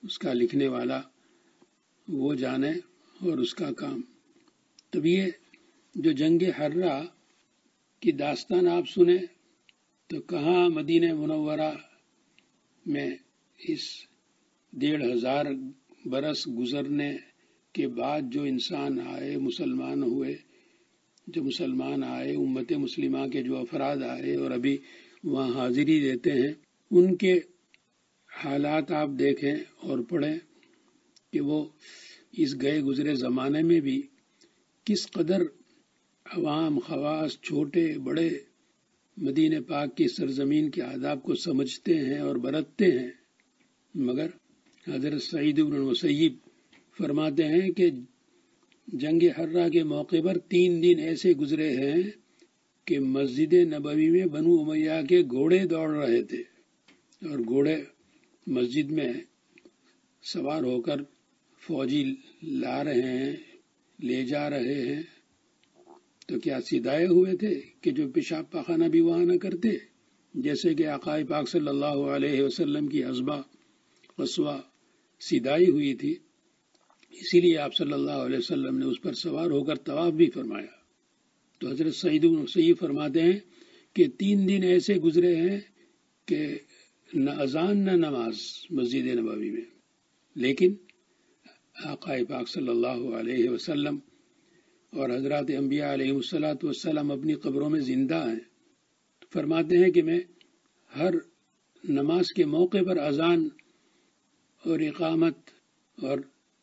اس کا لکھنے والا وہ جانے اور اس کا کام. تب یہ جو جنگ حرہ کی داستان آپ سنیں تو کہاں مدینہ منورہ میں اس ڈیڑھ ہزار برس گزرنے کے بعد جو انسان آئے، مسلمان ہوئے، جو مسلمان آئے، امت مسلمہ کے جو افراد آئے اور ابھی وہاں حاضری دیتے ہیں، ان کے حالات آپ دیکھیں اور پڑھیں کہ وہ اس گئے گزرے زمانے میں بھی کس قدر عوام، خواص، چھوٹے بڑے مدینہ پاک کی سرزمین کے آداب کو سمجھتے ہیں اور برتتے ہیں. مگر حضرت سعید بن المسیب فرماتے ہیں کہ جنگ حرہ کے موقع پر تین دن ایسے گزرے ہیں کہ مسجد نبوی میں بنو امیہ کے گھوڑے دوڑ رہے تھے، اور گھوڑے مسجد میں سوار ہو کر فوجی لا رہے ہیں، لے جا رہے ہیں. تو کیا سدائے ہوئے تھے کہ جو پیشاب پاخانہ بھی وہاں نہ کرتے؟ جیسے کہ آقا پاک صلی اللہ علیہ وسلم کی حسبہ قصوہ سدائی ہوئی تھی، اسی لیے آپ صلی اللہ علیہ وسلم نے اس پر سوار ہو کر طواف بھی فرمایا. تو حضرت سعید بن مسیب فرماتے ہیں کہ تین دن ایسے گزرے ہیں کہ نہ اذان نہ نماز مسجد نبوی میں، لیکن آقا پاک صلی اللہ علیہ وسلم اور حضرات انبیاء علیہ الصلاۃ والسلام اپنی قبروں میں زندہ ہیں. فرماتے ہیں کہ میں ہر نماز کے موقع پر اذان اور اقامت اور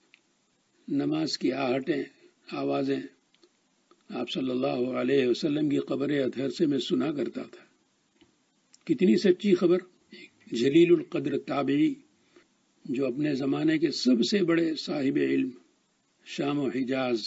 نماز کی آہٹیں، آوازیں آپ صلی اللہ علیہ وسلم کی قبر اطہر سے میں سنا کرتا تھا. کتنی سچی خبر. جلیل القدر تابعی جو اپنے زمانے کے سب سے بڑے صاحب علم، شام و حجاز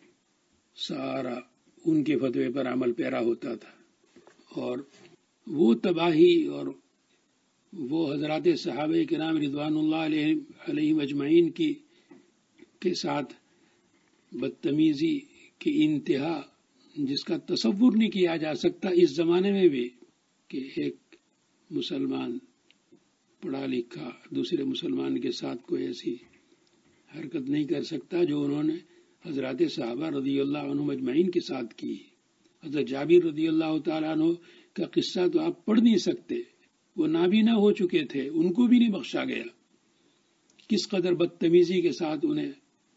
سارا ان کے فتوے پر عمل پیرا ہوتا تھا، اور وہ تباہی اور وہ حضرات صحابہ کرام رضوان اللہ علیہ علیہم اجمعین کی کے ساتھ بدتمیزی کی انتہا جس کا تصور نہیں کیا جا سکتا اس زمانے میں بھی، کہ ایک مسلمان پڑھا لکھا دوسرے مسلمان کے ساتھ کوئی ایسی حرکت نہیں کر سکتا جو انہوں نے حضرات صحابہ رضی اللہ عنہم اجمعین کے ساتھ کی. حضرت جابر رضی اللہ تعالیٰ عنہ کا قصہ تو آپ پڑھ نہیں سکتے، وہ نابینا ہو چکے تھے، ان کو بھی نہیں بخشا گیا. کس قدر بدتمیزی کے ساتھ انہیں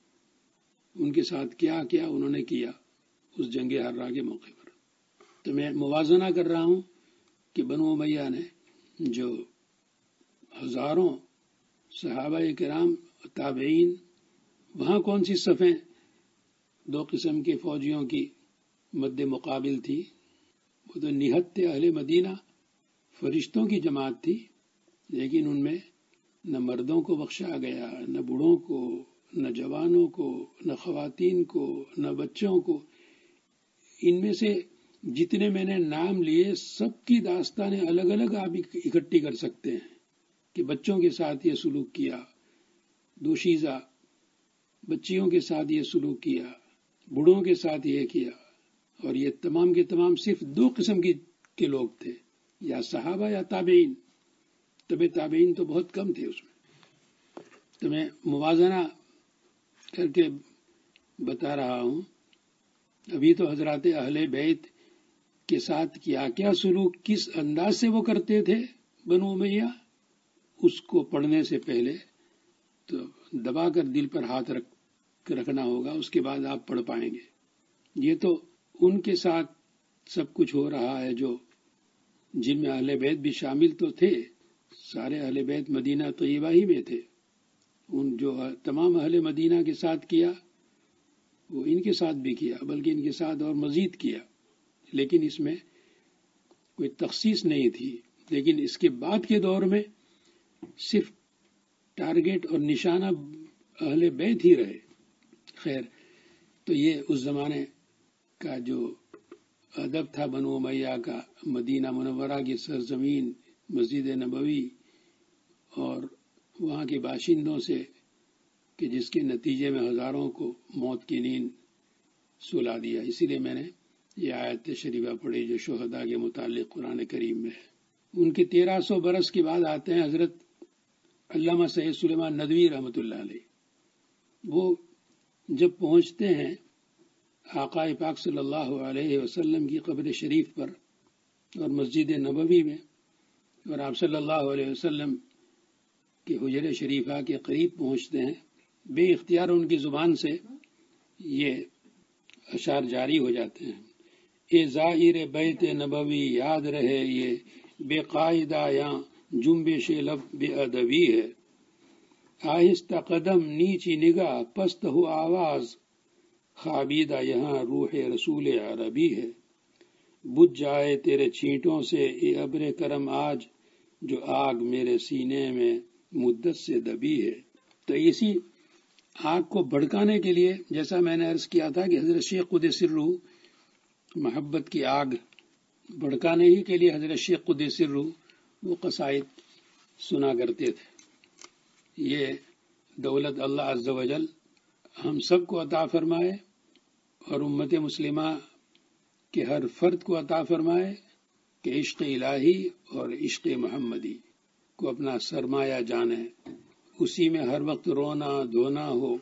ان کے ساتھ کیا کیا انہوں نے کیا اس جنگ حرہ کے موقع پر. تو میں موازنہ کر رہا ہوں کہ بنو امیہ نے جو ہزاروں صحابہ کرام تابعین، وہاں کون سی صفیں دو قسم کے فوجیوں کی مد مقابل تھی؟ وہ تو نہت اہل مدینہ فرشتوں کی جماعت تھی، لیکن ان میں نہ مردوں کو بخشا گیا، نہ بوڑھوں کو، نہ جوانوں کو، نہ خواتین کو، نہ بچوں کو. ان میں سے جتنے میں نے نام لیے سب کی داستانیں الگ الگ آپ اکٹھی کر سکتے ہیں کہ بچوں کے ساتھ یہ سلوک کیا، دوشیزہ بچیوں کے ساتھ یہ سلوک کیا، بوڑھوں کے ساتھ یہ کیا. اور یہ تمام کے تمام صرف دو قسم کی کے لوگ تھے، یا صحابہ یا تابعین. تبع تابعین تو بہت کم تھے اس میں. تو میں موازنہ کر کے بتا رہا ہوں. ابھی تو حضرات اہل بیت کے ساتھ کیا کیا سلوک، کس انداز سے وہ کرتے تھے بنو امیہ، اس کو پڑھنے سے پہلے تو دبا کر دل پر ہاتھ رکھ رکھنا ہوگا، اس کے بعد آپ پڑھ پائیں گے. یہ تو ان کے ساتھ سب کچھ ہو رہا ہے جو جن میں اہل بیت بھی شامل تو تھے. سارے اہل بیت مدینہ طیبہ ہی میں تھے. ان جو تمام اہل مدینہ کے ساتھ کیا وہ ان کے ساتھ بھی کیا، بلکہ ان کے ساتھ اور مزید کیا، لیکن اس میں کوئی تخصیص نہیں تھی. لیکن اس کے بعد کے دور میں صرف ٹارگیٹ اور نشانہ اہل بیت ہی رہے. خیر، تو یہ اس زمانے کا جو ادب تھا بنو امیہ کا، مدینہ منورہ کی سرزمین، مسجد نبوی اور وہاں کے باشندوں سے، کہ جس کے نتیجے میں ہزاروں کو موت کی نیند سلا دیا. اسی لیے میں نے یہ آیت شریفہ پڑھی جو شہداء کے متعلق قرآن کریم میں ہے. ان کے تیرہ سو برس کے بعد آتے ہیں حضرت علامہ سید سلیمان ندوی رحمۃ اللہ علیہ، وہ جب پہنچتے ہیں آقا پاک صلی اللہ علیہ وسلم کی قبر شریف پر اور مسجد نبوی میں، اور آپ صلی اللہ علیہ وسلم کے حجرہ شریفہ کے قریب پہنچتے ہیں، بے اختیار ان کی زبان سے یہ اشعار جاری ہو جاتے ہیں: اے زائر بیت نبوی یاد رہے یہ بے قاعدہ یا جنبش لب بے ادبی ہے، آہستہ قدم نیچی نگاہ پست ہو آواز، خوابیدہ یہاں روح رسول عربی ہے، بجھ جائے تیرے چھینٹوں سے اے ابر کرم آج، جو آگ میرے سینے میں مدت سے دبی ہے۔ تو اسی آگ کو بھڑکانے کے لیے، جیسا میں نے عرض کیا تھا کہ حضرت شیخ قدس سرہ محبت کی آگ بھڑکانے ہی کے لیے حضرت شیخ قدس سرہ وہ قصائد سنا کرتے تھے۔ یہ دولت اللہ عز و جل ہم سب کو عطا فرمائے اور امت مسلمہ کے ہر فرد کو عطا فرمائے کہ عشق الہی اور عشق محمدی کو اپنا سرمایہ جانے، اسی میں ہر وقت رونا دھونا ہو،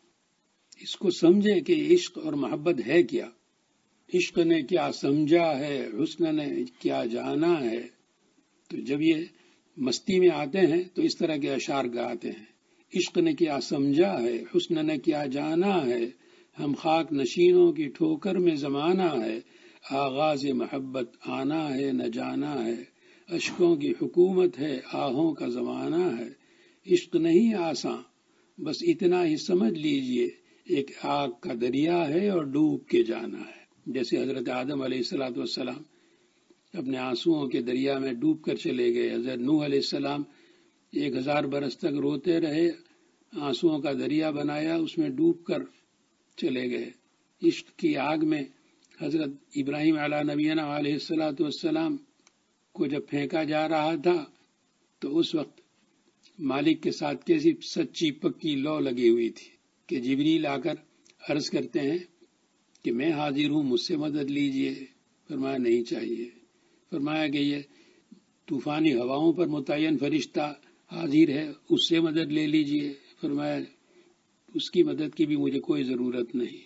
اس کو سمجھے کہ عشق اور محبت ہے کیا، عشق نے کیا سمجھا ہے، حسن نے کیا جانا ہے۔ تو جب یہ مستی میں آتے ہیں تو اس طرح کے اشعار گاتے ہیں: عشق نے کیا سمجھا ہے، حسن نے کیا جانا ہے، ہم خاک نشینوں کی ٹھوکر میں زمانہ ہے، آغاز محبت آنا ہے نہ جانا ہے، اشکوں کی حکومت ہے آہوں کا زمانہ ہے، عشق نہیں آساں بس اتنا ہی سمجھ لیجئے، ایک آگ کا دریا ہے اور ڈوب کے جانا ہے۔ جیسے حضرت آدم علیہ الصلوۃ والسلام اپنے آنسوؤں کے دریا میں ڈوب کر چلے گئے، حضرت نوح علیہ السلام ایک ہزار برس تک روتے رہے، آنسوؤں کا دریا بنایا، اس میں ڈوب کر چلے گئے۔ عشق کی آگ میں حضرت ابراہیم علیہ نبینا علیہ الصلوۃ والسلام کو جب پھینکا جا رہا تھا تو اس وقت مالک کے ساتھ کیسی سچی پکی لو لگی ہوئی تھی کہ جبریل آ کر عرض کرتے ہیں کہ میں حاضر ہوں، مجھ سے مدد لیجئے۔ فرمایا نہیں چاہیے۔ فرمایا کہ یہ طوفانی ہواؤں پر متعین فرشتہ حاضر ہے، اس سے مدد لے لیجئے۔ فرمایا اس کی مدد کی بھی مجھے کوئی ضرورت نہیں۔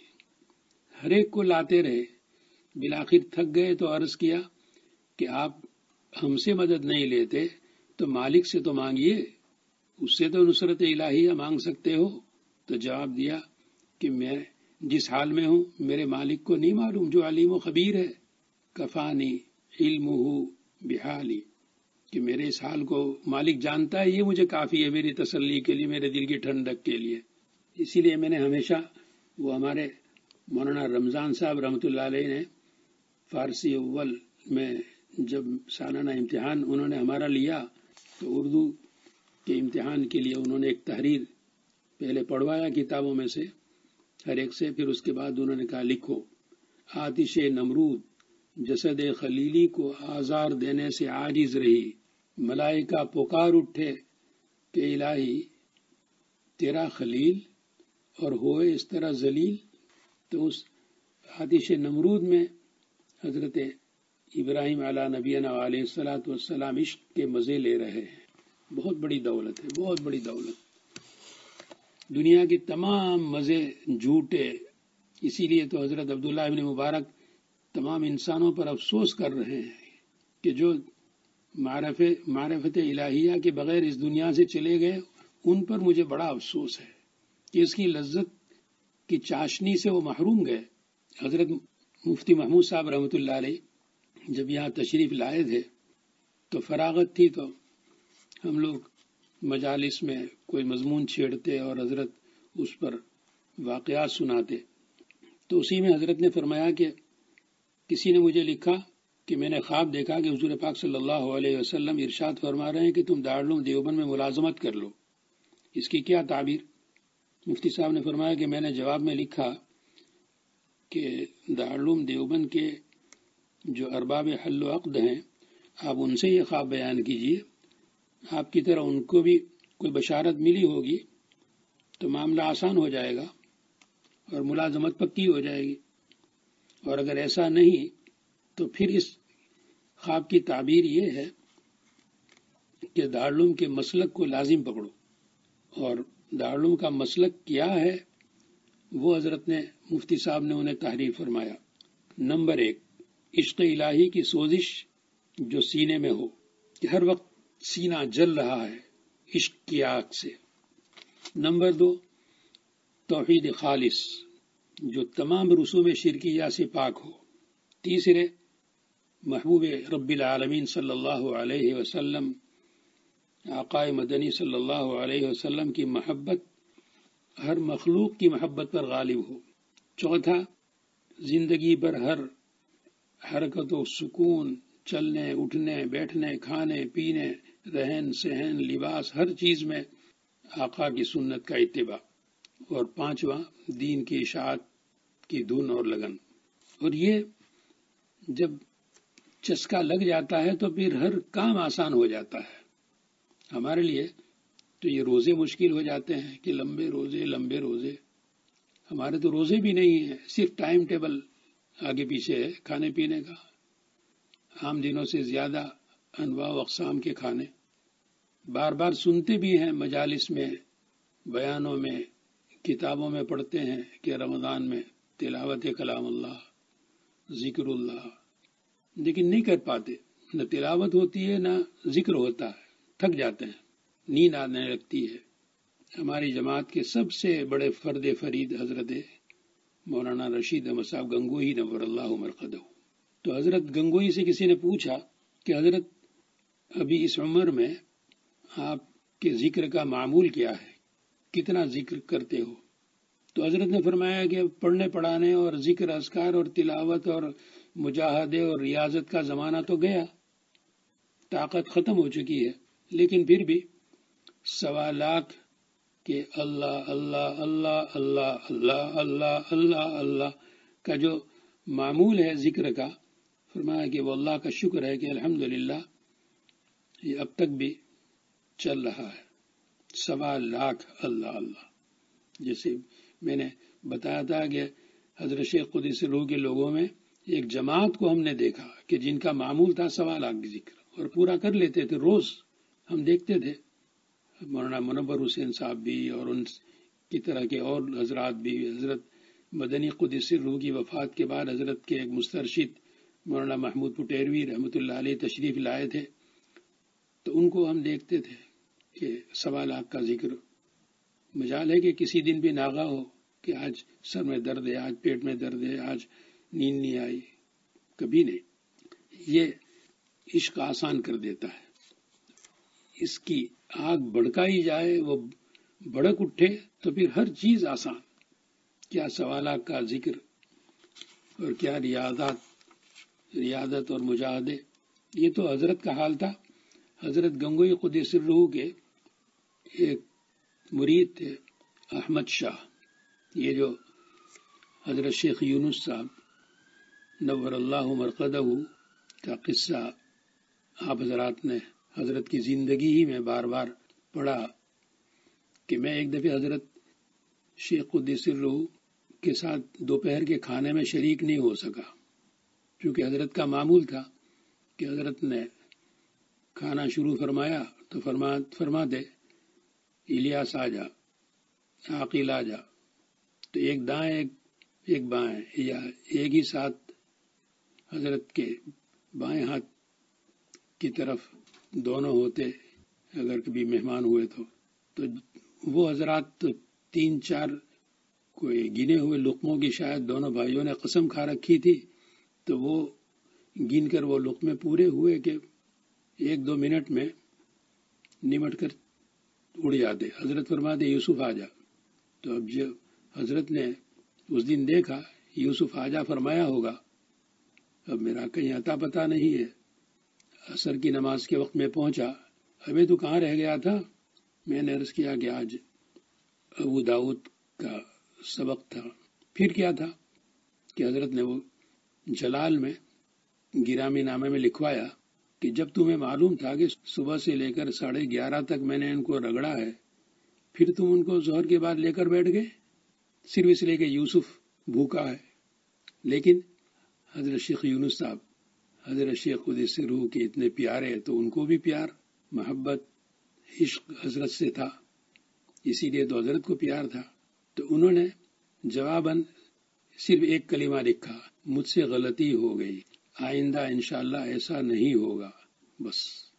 ہر ایک کو لاتے رہے، بالآخر تھک گئے تو عرض کیا کہ آپ ہم سے مدد نہیں لیتے تو مالک سے تو مانگیے، اس سے تو نصرت الہیہ مانگ سکتے ہو۔ تو جواب دیا کہ میں جس حال میں ہوں میرے مالک کو نہیں معلوم جو علیم و خبیر ہے، کفانی علمہ بحالی، کہ میرے اس حال کو مالک جانتا ہے، یہ مجھے کافی ہے میری تسلی کے لیے، میرے دل کی ٹھنڈک کے لیے۔ اسی لیے میں نے ہمیشہ، وہ ہمارے مولانا رمضان صاحب رحمۃ اللہ علیہ نے فارسی اول میں جب سالانہ امتحان انہوں نے ہمارا لیا تو اردو کے امتحان کے لیے انہوں نے ایک تحریر پہلے پڑھوایا کتابوں میں سے ہر ایک سے، پھر اس کے بعد انہوں نے کہا لکھو: آتش نمرود جسد خلیلی کو آزار دینے سے عاجز رہی، ملائکہ پکار اٹھے کہ الہی تیرا خلیل اور ہوئے اس طرح ذلیل۔ تو اس آتش نمرود میں حضرت ابراہیم علیہ نبینا علیہ الصلوۃ والسلام عشق کے مزے لے رہے ہیں۔ بہت بڑی دولت ہے، بہت بڑی دولت۔ دنیا کے تمام مزے جھوٹے، اسی لیے تو حضرت عبداللہ ابن مبارک تمام انسانوں پر افسوس کر رہے ہیں کہ جو معرفت معرفت الہیہ کے بغیر اس دنیا سے چلے گئے، ان پر مجھے بڑا افسوس ہے کہ اس کی لذت کی چاشنی سے وہ محروم گئے۔ حضرت مفتی محمود صاحب رحمۃ اللہ علیہ جب یہاں تشریف لائے تھے تو فراغت تھی، تو ہم لوگ مجالس میں کوئی مضمون چھیڑتے اور حضرت اس پر واقعات سناتے، تو اسی میں حضرت نے فرمایا کہ کسی نے مجھے لکھا کہ میں نے خواب دیکھا کہ حضور پاک صلی اللہ علیہ وسلم ارشاد فرما رہے ہیں کہ تم دارالعلوم دیوبند میں ملازمت کر لو، اس کی کیا تعبیر؟ مفتی صاحب نے فرمایا کہ میں نے جواب میں لکھا کہ دارالعلوم دیوبند کے جو ارباب حل و عقد ہیں آپ ان سے یہ خواب بیان کیجئے، آپ کی طرح ان کو بھی کوئی بشارت ملی ہوگی تو معاملہ آسان ہو جائے گا اور ملازمت پکی ہو جائے گی، اور اگر ایسا نہیں تو پھر اس خواب کی تعبیر یہ ہے کہ دارالعلوم کے مسلک کو لازم پکڑو، اور دارالعلوم کا مسلک کیا ہے وہ حضرت نے مفتی صاحب نے انہیں تحریر فرمایا. نمبر ایک، عشق الہی کی سوزش جو سینے میں ہو کہ ہر وقت سینہ جل رہا ہے عشق کی آگ سے. نمبر دو، توحید خالص جو تمام رسوم شرکیہ سے پاک ہو. تیسرے، محبوب رب العالمین صلی اللہ علیہ وسلم، آقائے مدنی صلی اللہ علیہ وسلم کی محبت ہر مخلوق کی محبت پر غالب ہو. چوتھا، زندگی بھر ہر حرکت و سکون، چلنے اٹھنے بیٹھنے کھانے پینے رہن سہن لباس ہر چیز میں آقا کی سنت کا اتباع. اور پانچواں، دین کی اشاعت کی دھن اور لگن. اور یہ جب چسکا لگ جاتا ہے تو پھر ہر کام آسان ہو جاتا ہے. ہمارے لیے تو یہ روزے مشکل ہو جاتے ہیں کہ لمبے روزے لمبے روزے. ہمارے تو روزے بھی نہیں ہیں، صرف ٹائم ٹیبل آگے پیچھے ہے کھانے پینے کا. عام دنوں سے زیادہ انواع و اقسام کے کھانے. بار بار سنتے بھی ہیں مجالس میں، بیانوں میں، کتابوں میں پڑھتے ہیں کہ رمضان میں تلاوت کلام اللہ، ذکر اللہ، لیکن نہیں کر پاتے. نہ تلاوت ہوتی ہے نہ ذکر ہوتا ہے، تھک جاتے ہیں، نیند آنے لگتی ہے. ہماری جماعت کے سب سے بڑے فرد فرید حضرت مولانا رشید احمد صاحب گنگوہی نور اللہ مرقدہ. تو حضرت گنگوہی سے کسی نے پوچھا کہ حضرت ابھی اس عمر میں آپ کے ذکر کا معمول کیا ہے، کتنا ذکر کرتے ہو؟ تو حضرت نے فرمایا کہ پڑھنے پڑھانے اور ذکر اذکار اور تلاوت اور مجاہدے اور ریاضت کا زمانہ تو گیا، طاقت ختم ہو چکی ہے. لیکن پھر بھی سوا لاکھ کے اللہ اللہ اللہ اللہ اللہ اللہ اللہ اللہ کا جو معمول ہے ذکر کا، فرمایا کہ وہ اللہ کا شکر ہے کہ الحمدللہ یہ اب تک بھی چل رہا ہے. سوا لاکھ اللہ اللہ. جیسے میں نے بتایا تھا کہ حضرت شیخ قدس روح کے لوگوں میں ایک جماعت کو ہم نے دیکھا کہ جن کا معمول تھا سوا لاکھ ذکر، اور پورا کر لیتے تھے روز. ہم دیکھتے تھے مولانا منور حسین صاحب بھی اور ان کی طرح کے اور حضرات بھی. حضرت مدنی قدس روح کی وفات کے بعد حضرت کے ایک مسترشد مولانا محمود پٹیروی رحمۃ اللہ علیہ تشریف لائے تھے، تو ان کو ہم دیکھتے تھے کہ سوا لاکھ کا ذکر. مجال ہے کہ کسی دن بھی ناغا ہو کہ آج سر میں درد ہے، آج پیٹ میں درد ہے، آج نیند نہیں آئی. کبھی نہیں. یہ عشق آسان کر دیتا ہے. اس کی آگ بھڑکائی جائے، وہ بھڑک اٹھے تو پھر ہر چیز آسان. کیا سوالات کا ذکر اور کیا ریاضات ریاضت اور مجاہدے. یہ تو حضرت کا حال تھا. حضرت گنگوئی قدس الروح کے ایک مرید تھے احمد شاہ. یہ جو حضرت شیخ یونس صاحب نور اللہ مرقدہ کا قصہ آپ حضرات نے حضرت کی زندگی ہی میں بار بار پڑھا کہ میں ایک دفعہ حضرت شیخ قدس الروح کے ساتھ دوپہر کے کھانے میں شریک نہیں ہو سکا، کیونکہ حضرت کا معمول تھا کہ حضرت نے کھانا شروع فرمایا تو فرما فرما دے الیاس آ جا، عاقل آ جا. تو ایک دائیں ایک, ایک بائیں یا ایک ہی ساتھ حضرت کے بائیں ہاتھ کی طرف دونوں ہوتے اگر کبھی مہمان ہوئے تو تو وہ حضرات تو تین چار کوئی گنے ہوئے لقموں کی شاید دونوں بھائیوں نے قسم کھا رکھی تھی، تو وہ گن کر وہ لقمے پورے ہوئے کہ ایک دو منٹ میں نمٹ کر اڑ جاتے. حضرت فرماتے یوسف آ جا. تو اب جب حضرت نے اس دن دیکھا یوسف آ جا فرمایا ہوگا، اب میرا کہیں عطا پتہ نہیں ہے. عصر کی نماز کے وقت میں پہنچا. ابھی تو کہاں رہ گیا تھا؟ میں نے عرض کیا کہ آج ابو داؤد کا سبق تھا. پھر کیا تھا کہ حضرت نے وہ جلال میں گرامی نامے میں لکھوایا کہ جب تمہیں معلوم تھا کہ صبح سے لے کر ساڑھے گیارہ تک میں نے ان کو رگڑا ہے، پھر تم ان کو ظہر کے بعد لے کر بیٹھ گئے صرف اس لیے کہ یوسف بھوکا ہے. لیکن حضرت شیخ یونس صاحب حضرت شیخ قدس روح کے اتنے پیارے تو ان کو بھی پیار محبت عشق حضرت سے تھا. اسی لیے تو حضرت کو پیار تھا. تو انہوں نے جواباً صرف ایک کلمہ لکھا، مجھ سے غلطی ہو گئی، آئندہ انشاءاللہ ایسا نہیں ہوگا. بس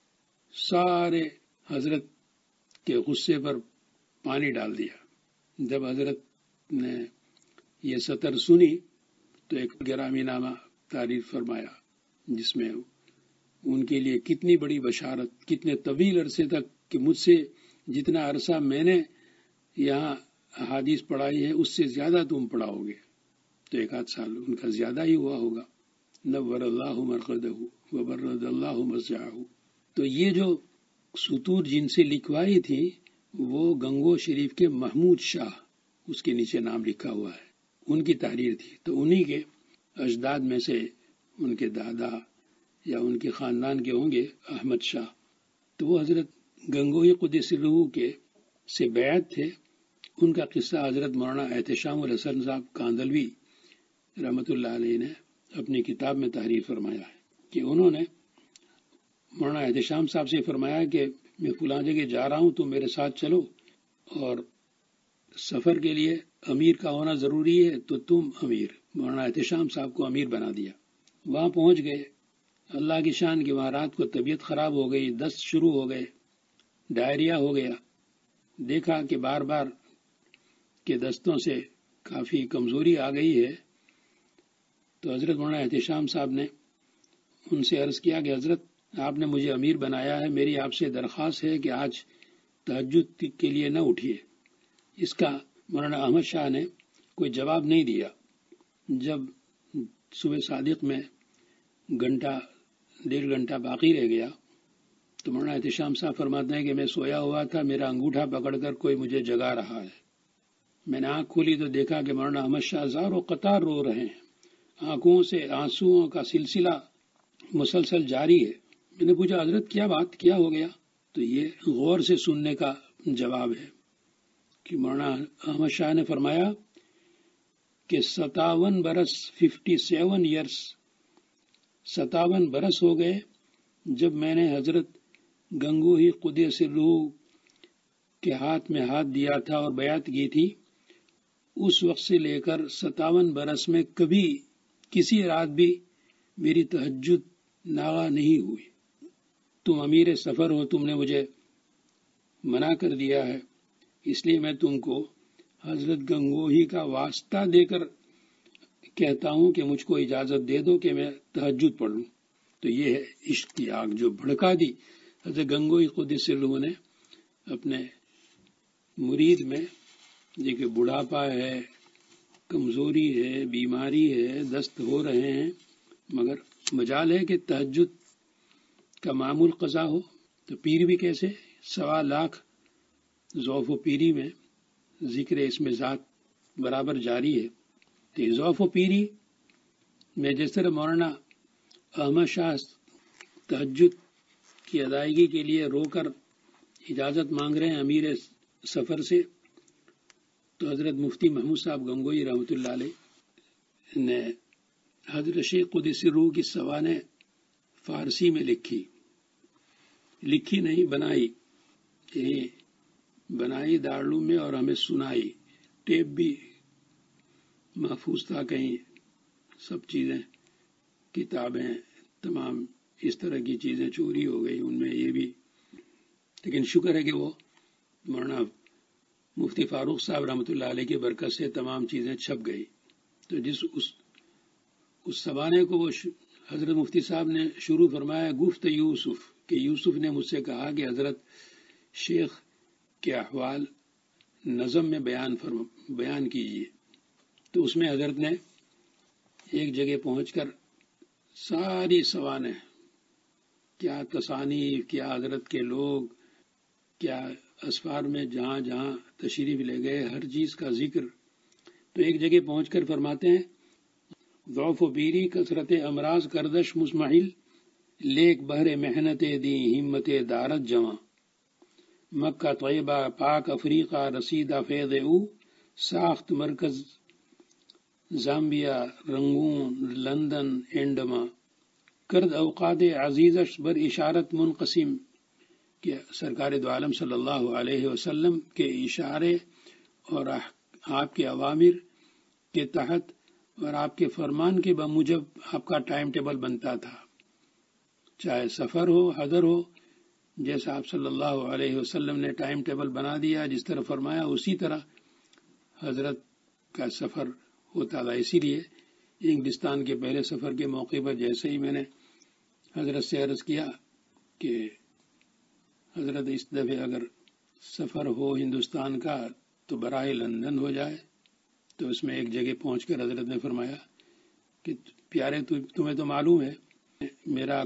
سارے حضرت کے غصے پر پانی ڈال دیا. جب حضرت نے یہ سطر سنی تو ایک گرامی نامہ تعریف فرمایا جس میں ان کے لیے کتنی بڑی بشارت، کتنے طویل عرصے تک کہ مجھ سے جتنا عرصہ میں نے یہاں احادیث پڑھائی ہے اس سے زیادہ تم پڑھاؤ گے. تو ایک آدھ سال ان کا زیادہ ہی ہوا ہوگا. نور اللہ مرقدہ وبرد اللہ مضجعہ. تو یہ جو سطور جن سے لکھوائی تھی وہ گنگو شریف کے محمود شاہ، اس کے نیچے نام لکھا ہوا ہے، ان کی تحریر تھی. تو انہی کے اجداد میں سے ان کے دادا یا ان کے خاندان کے ہوں گے احمد شاہ. تو وہ حضرت گنگوہی قدس سرہ کے سے بیعت تھے. ان کا قصہ حضرت مولانا احتشام الحسن صاحب کاندلوی رحمۃ اللہ علیہ نے اپنی کتاب میں تحریر فرمایا ہے کہ انہوں نے مولانا احتشام صاحب سے فرمایا کہ میں فلاں جگہ جا رہا ہوں، تم میرے ساتھ چلو، اور سفر کے لیے امیر کا ہونا ضروری ہے تو تم امیر. مولانا احتشام صاحب کو امیر بنا دیا. وہاں پہنچ گئے. اللہ کی شان کی وہاں رات کو طبیعت خراب ہو گئی، دست شروع ہو گئے، ڈائریا ہو گیا. دیکھا کہ بار بار کے دستوں سے کافی کمزوری آ گئی ہے. تو حضرت مولانا احتشام صاحب نے ان سے عرض کیا کہ حضرت آپ نے مجھے امیر بنایا ہے، میری آپ سے درخواست ہے کہ آج تہجد کے لیے نہ اٹھیے. اس کا مولانا احمد شاہ نے کوئی جواب نہیں دیا. جب صبح صادق میں گھنٹہ ڈیڑھ گھنٹہ باقی رہ گیا تو مولانا احتشام صاحب فرماتے ہیں کہ میں سویا ہوا تھا، میرا انگوٹھا پکڑ کر کوئی مجھے جگا رہا ہے. میں نے آنکھ کھولی تو دیکھا کہ مولانا احمد شاہ زار و قطار رو رہے ہیں، آنکھوں سے آنسوؤں کا سلسلہ مسلسل جاری ہے. میں نے پوچھا حضرت کیا بات، کیا ہو گیا؟ تو یہ غور سے سننے کا جواب ہے کہ مولانا احمد شاہ نے فرمایا کہ ستاون برس ففٹی سیون ایئرس ستاون برس ہو گئے جب میں نے حضرت گنگوہی قدس سرہ کے ہاتھ میں ہاتھ دیا تھا اور بیعت کی تھی. اس وقت سے لے کر ستاون برس میں کبھی کسی رات بھی میری تہجد ناغا نہیں ہوئی. تم امیر سفر ہو، تم نے مجھے منع کر دیا ہے، اس لیے میں تم کو حضرت گنگوہی کا واسطہ دے کر کہتا ہوں کہ مجھ کو اجازت دے دو کہ میں تہجد پڑھ لوں. تو یہ ہے عشق کی آگ جو بھڑکا دی حضرت گنگوہی قدس سرہ نے اپنے مرید میں. دیکھیں بڑھاپا ہے، کمزوری ہے، بیماری ہے، دست ہو رہے ہیں، مگر مجال ہے کہ تہجد کا معمول قضا ہو. تو پیر بھی کیسے سوا لاکھ ضعف و پیری میں ذکر اس میں ذات برابر جاری ہے. تو ضعف و پیری میں جس طرح مولانا احمد شاہ تہجد کی ادائیگی کے لیے رو کر اجازت مانگ رہے ہیں امیر سفر سے، تو حضرت مفتی محمود صاحب گنگوئی رحمۃ اللہ علیہ نے حضرت شیخ قدس سرہ کی سوانح فارسی میں لکھی لکھی نہیں بنائی یعنی بنائی دارالعلوم میں اور ہمیں سنائی. ٹیپ بھی محفوظ تھا، کہیں سب چیزیں کتابیں تمام اس طرح کی چیزیں چوری ہو گئی ان میں یہ بھی. لیکن شکر ہے کہ وہ مولانا مفتی فاروق صاحب رحمۃ اللہ علیہ کی برکت سے تمام چیزیں چھپ گئی. تو جس اس اس سوانح کو وہ حضرت مفتی صاحب نے شروع فرمایا گفت یوسف کہ یوسف نے مجھ سے کہا کہ حضرت شیخ کے احوال نظم میں بیان فرم بیان کیجیے. تو اس میں حضرت نے ایک جگہ پہنچ کر ساری سوانح، کیا تصانیف، کیا حضرت کے لوگ، کیا اسفار میں جہاں جہاں تشریف لے گئے، ہر چیز کا ذکر. تو ایک جگہ پہنچ کر فرماتے ہیں ضعف و پیری کثرت امراض کردش مسمحل، لیک بہر محنت دی ہمت دارت جواں، مکہ طیبہ پاک افریقہ رسیدہ فیض او، ساخت مرکز زامبیا رنگون لندن اینڈما، کرد اوقات عزیزش بر اشارت منقسم، کہ سرکار دو عالم صلی اللہ علیہ وسلم کے اشارے اور آپ کے اوامر کے تحت اور آپ کے فرمان کے بموجب آپ کا ٹائم ٹیبل بنتا تھا، چاہے سفر ہو حضر ہو، جیسا آپ صلی اللہ علیہ وسلم نے ٹائم ٹیبل بنا دیا، جس طرح فرمایا اسی طرح حضرت کا سفر ہوتا تھا۔ اسی لیے انگلستان کے پہلے سفر کے موقع پر جیسے ہی میں نے حضرت سے عرض کیا کہ حضرت اس دفعہ اگر سفر ہو ہندوستان کا تو براہ لندن ہو جائے، تو اس میں ایک جگہ پہنچ کر حضرت نے فرمایا کہ پیارے تمہیں تو معلوم ہے میرا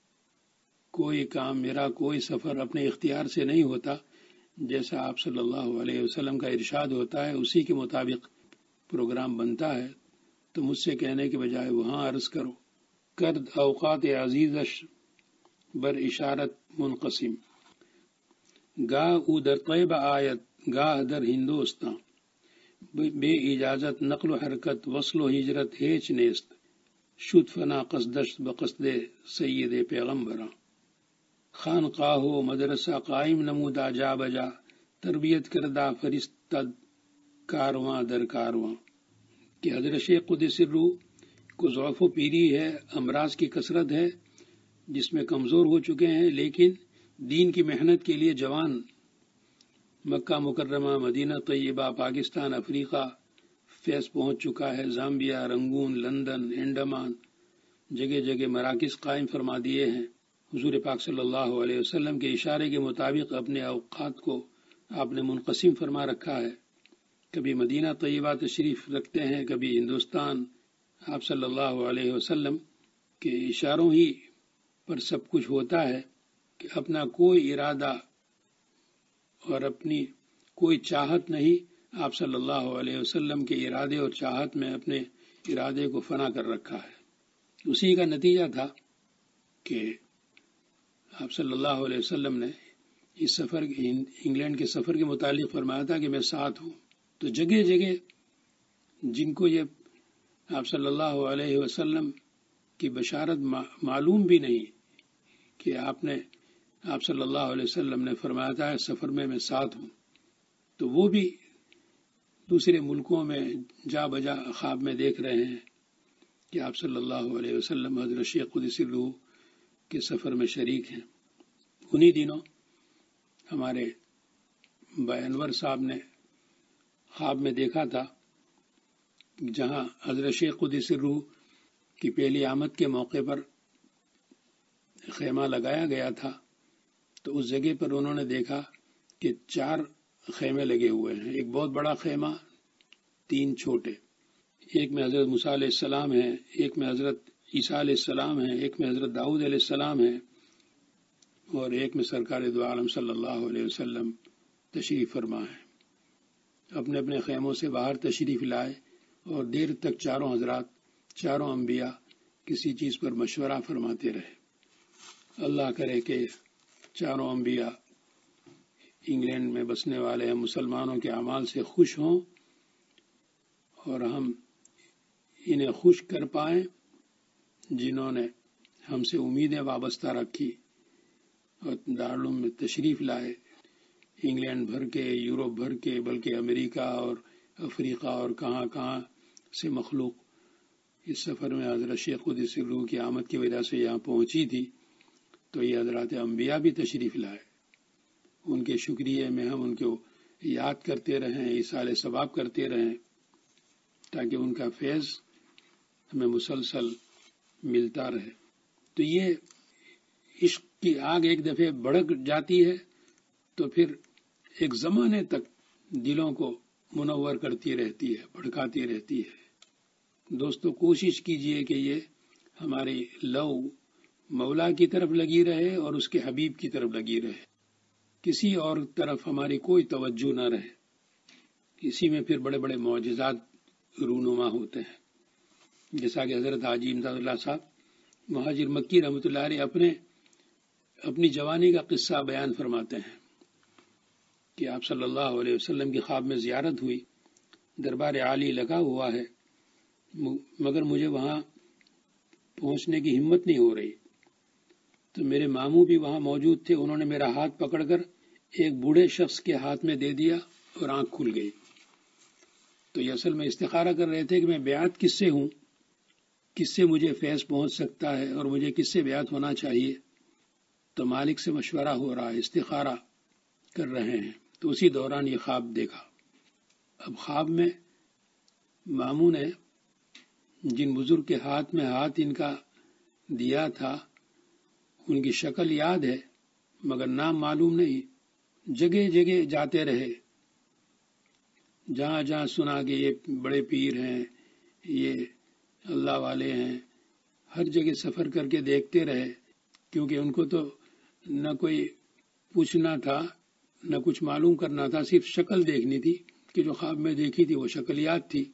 کوئی کام، میرا کوئی سفر اپنے اختیار سے نہیں ہوتا، جیسا آپ صلی اللہ علیہ وسلم کا ارشاد ہوتا ہے اسی کے مطابق پروگرام بنتا ہے، تو مجھ سے کہنے کے بجائے وہاں عرض کرو۔ کرد اوقات عزیزش بر اشارت منقسم، گاہ او در طیب آیت گاہ در ہندوستان، بے اجازت نقل و حرکت وصل و ہجرت ہیچ نیست، شد فنا قصدش بقصد سید پیغمبراں، خانقاہ و مدرسہ قائم نمودا جا بجا، تربیت کردہ فرستد کارواں در کارواں۔ کہ حضرت شیخ قدس الروح کو ضعف و پیری ہے، امراض کی کثرت ہے، جس میں کمزور ہو چکے ہیں، لیکن دین کی محنت کے لیے جوان مکہ مکرمہ، مدینہ طیبہ، پاکستان، افریقہ فیض پہنچ چکا ہے، زامبیا، رنگون، لندن، انڈمان، جگہ جگہ مراکز قائم فرما دیے ہیں۔ حضور پاک صلی اللہ علیہ وسلم کے اشارے کے مطابق اپنے اوقات کو آپ نے منقسم فرما رکھا ہے، کبھی مدینہ طیبہ تشریف رکھتے ہیں، کبھی ہندوستان۔ آپ صلی اللہ علیہ وسلم کے اشاروں ہی پر سب کچھ ہوتا ہے کہ اپنا کوئی ارادہ اور اپنی کوئی چاہت نہیں، آپ صلی اللہ علیہ وسلم کے ارادے اور چاہت میں اپنے ارادے کو فنا کر رکھا ہے۔ اسی کا نتیجہ تھا کہ آپ صلی اللہ علیہ وسلم نے اس سفر انگلینڈ کے سفر کے متعلق فرمایا تھا کہ میں ساتھ ہوں، تو جگہ جگہ جن کو یہ آپ صلی اللہ علیہ وسلم کی بشارت معلوم بھی نہیں کہ آپ نے آپ صلی اللہ علیہ وسلم نے فرمایا تھا سفر میں میں ساتھ ہوں، تو وہ بھی دوسرے ملکوں میں جا بجا خواب میں دیکھ رہے ہیں کہ آپ صلی اللہ علیہ وسلم حضرت شیخ قدس الروح کے سفر میں شریک ہیں۔ انہی دنوں ہمارے بھائی انور صاحب نے خواب میں دیکھا تھا جہاں حضرت شیخ قدس الروح کی پہلی آمد کے موقع پر خیمہ لگایا گیا تھا، تو اس جگہ پر انہوں نے دیکھا کہ چار خیمے لگے ہوئے ہیں، ایک بہت بڑا خیمہ، تین چھوٹے، ایک میں حضرت موسیٰ علیہ السلام ہے، ایک میں حضرت عیسیٰ علیہ السلام ہے، ایک میں حضرت داؤد علیہ السلام ہے، اور ایک میں سرکار دو عالم صلی اللہ علیہ وسلم تشریف فرما ہے۔ اپنے اپنے خیموں سے باہر تشریف لائے اور دیر تک چاروں حضرات، چاروں انبیاء کسی چیز پر مشورہ فرماتے رہے۔ اللہ کرے کہ چاروں انبیاء انگلینڈ میں بسنے والے ہم مسلمانوں کے اعمال سے خوش ہوں اور ہم انہیں خوش کر پائیں جنہوں نے ہم سے امیدیں وابستہ رکھی اور دارالعلوم میں تشریف لائے، انگلینڈ بھر کے، یورپ بھر کے، بلکہ امریکہ اور افریقہ اور کہاں کہاں سے مخلوق اس سفر میں حضرت شیخ قدس الروح کی آمد کی وجہ سے یہاں پہنچی تھی، تو یہ حضرات انبیاء بھی تشریف لائے۔ ان کے شکریہ میں ہم ان کو یاد کرتے رہیں، ایصال ثواب کرتے رہیں، تاکہ ان کا فیض ہمیں مسلسل ملتا رہے۔ تو یہ عشق کی آگ ایک دفعہ بھڑک جاتی ہے تو پھر ایک زمانے تک دلوں کو منور کرتی رہتی ہے، بھڑکاتی رہتی ہے۔ دوستو کوشش کیجئے کہ یہ ہماری لو مولا کی طرف لگی رہے اور اس کے حبیب کی طرف لگی رہے، کسی اور طرف ہماری کوئی توجہ نہ رہے۔ اسی میں پھر بڑے بڑے معجزات رونما ہوتے ہیں، جیسا کہ حضرت حاجی امداد اللہ صاحب مہاجر مکی رحمۃ اللہ علیہ اپنے اپنی جوانی کا قصہ بیان فرماتے ہیں کہ آپ صلی اللہ علیہ وسلم کی خواب میں زیارت ہوئی، دربار عالی لگا ہوا ہے، مگر مجھے وہاں پہنچنے کی ہمت نہیں ہو رہی، تو میرے ماموں بھی وہاں موجود تھے، انہوں نے میرا ہاتھ پکڑ کر ایک بوڑھے شخص کے ہاتھ میں دے دیا اور آنکھ کھل گئی۔ تو یہ اصل میں استخارہ کر رہے تھے کہ میں بیعت کس سے ہوں، کس سے مجھے فیض پہنچ سکتا ہے اور مجھے کس سے بیعت ہونا چاہیے۔ تو مالک سے مشورہ ہو رہا ہے، استخارہ کر رہے ہیں۔ تو اسی دوران یہ خواب دیکھا۔ اب خواب میں ماموں نے جن بزرگ کے ہاتھ میں ہاتھ ان کا دیا تھا ان کی شکل یاد ہے مگر نام معلوم نہیں۔ جگہ جگہ جاتے رہے، جہاں جہاں سنا کہ یہ بڑے پیر ہیں، یہ اللہ والے ہیں، ہر جگہ سفر کر کے دیکھتے رہے، کیونکہ ان کو تو نہ کوئی پوچھنا تھا نہ کچھ معلوم کرنا تھا، صرف شکل دیکھنی تھی کہ جو خواب میں دیکھی تھی وہ شکل یاد تھی۔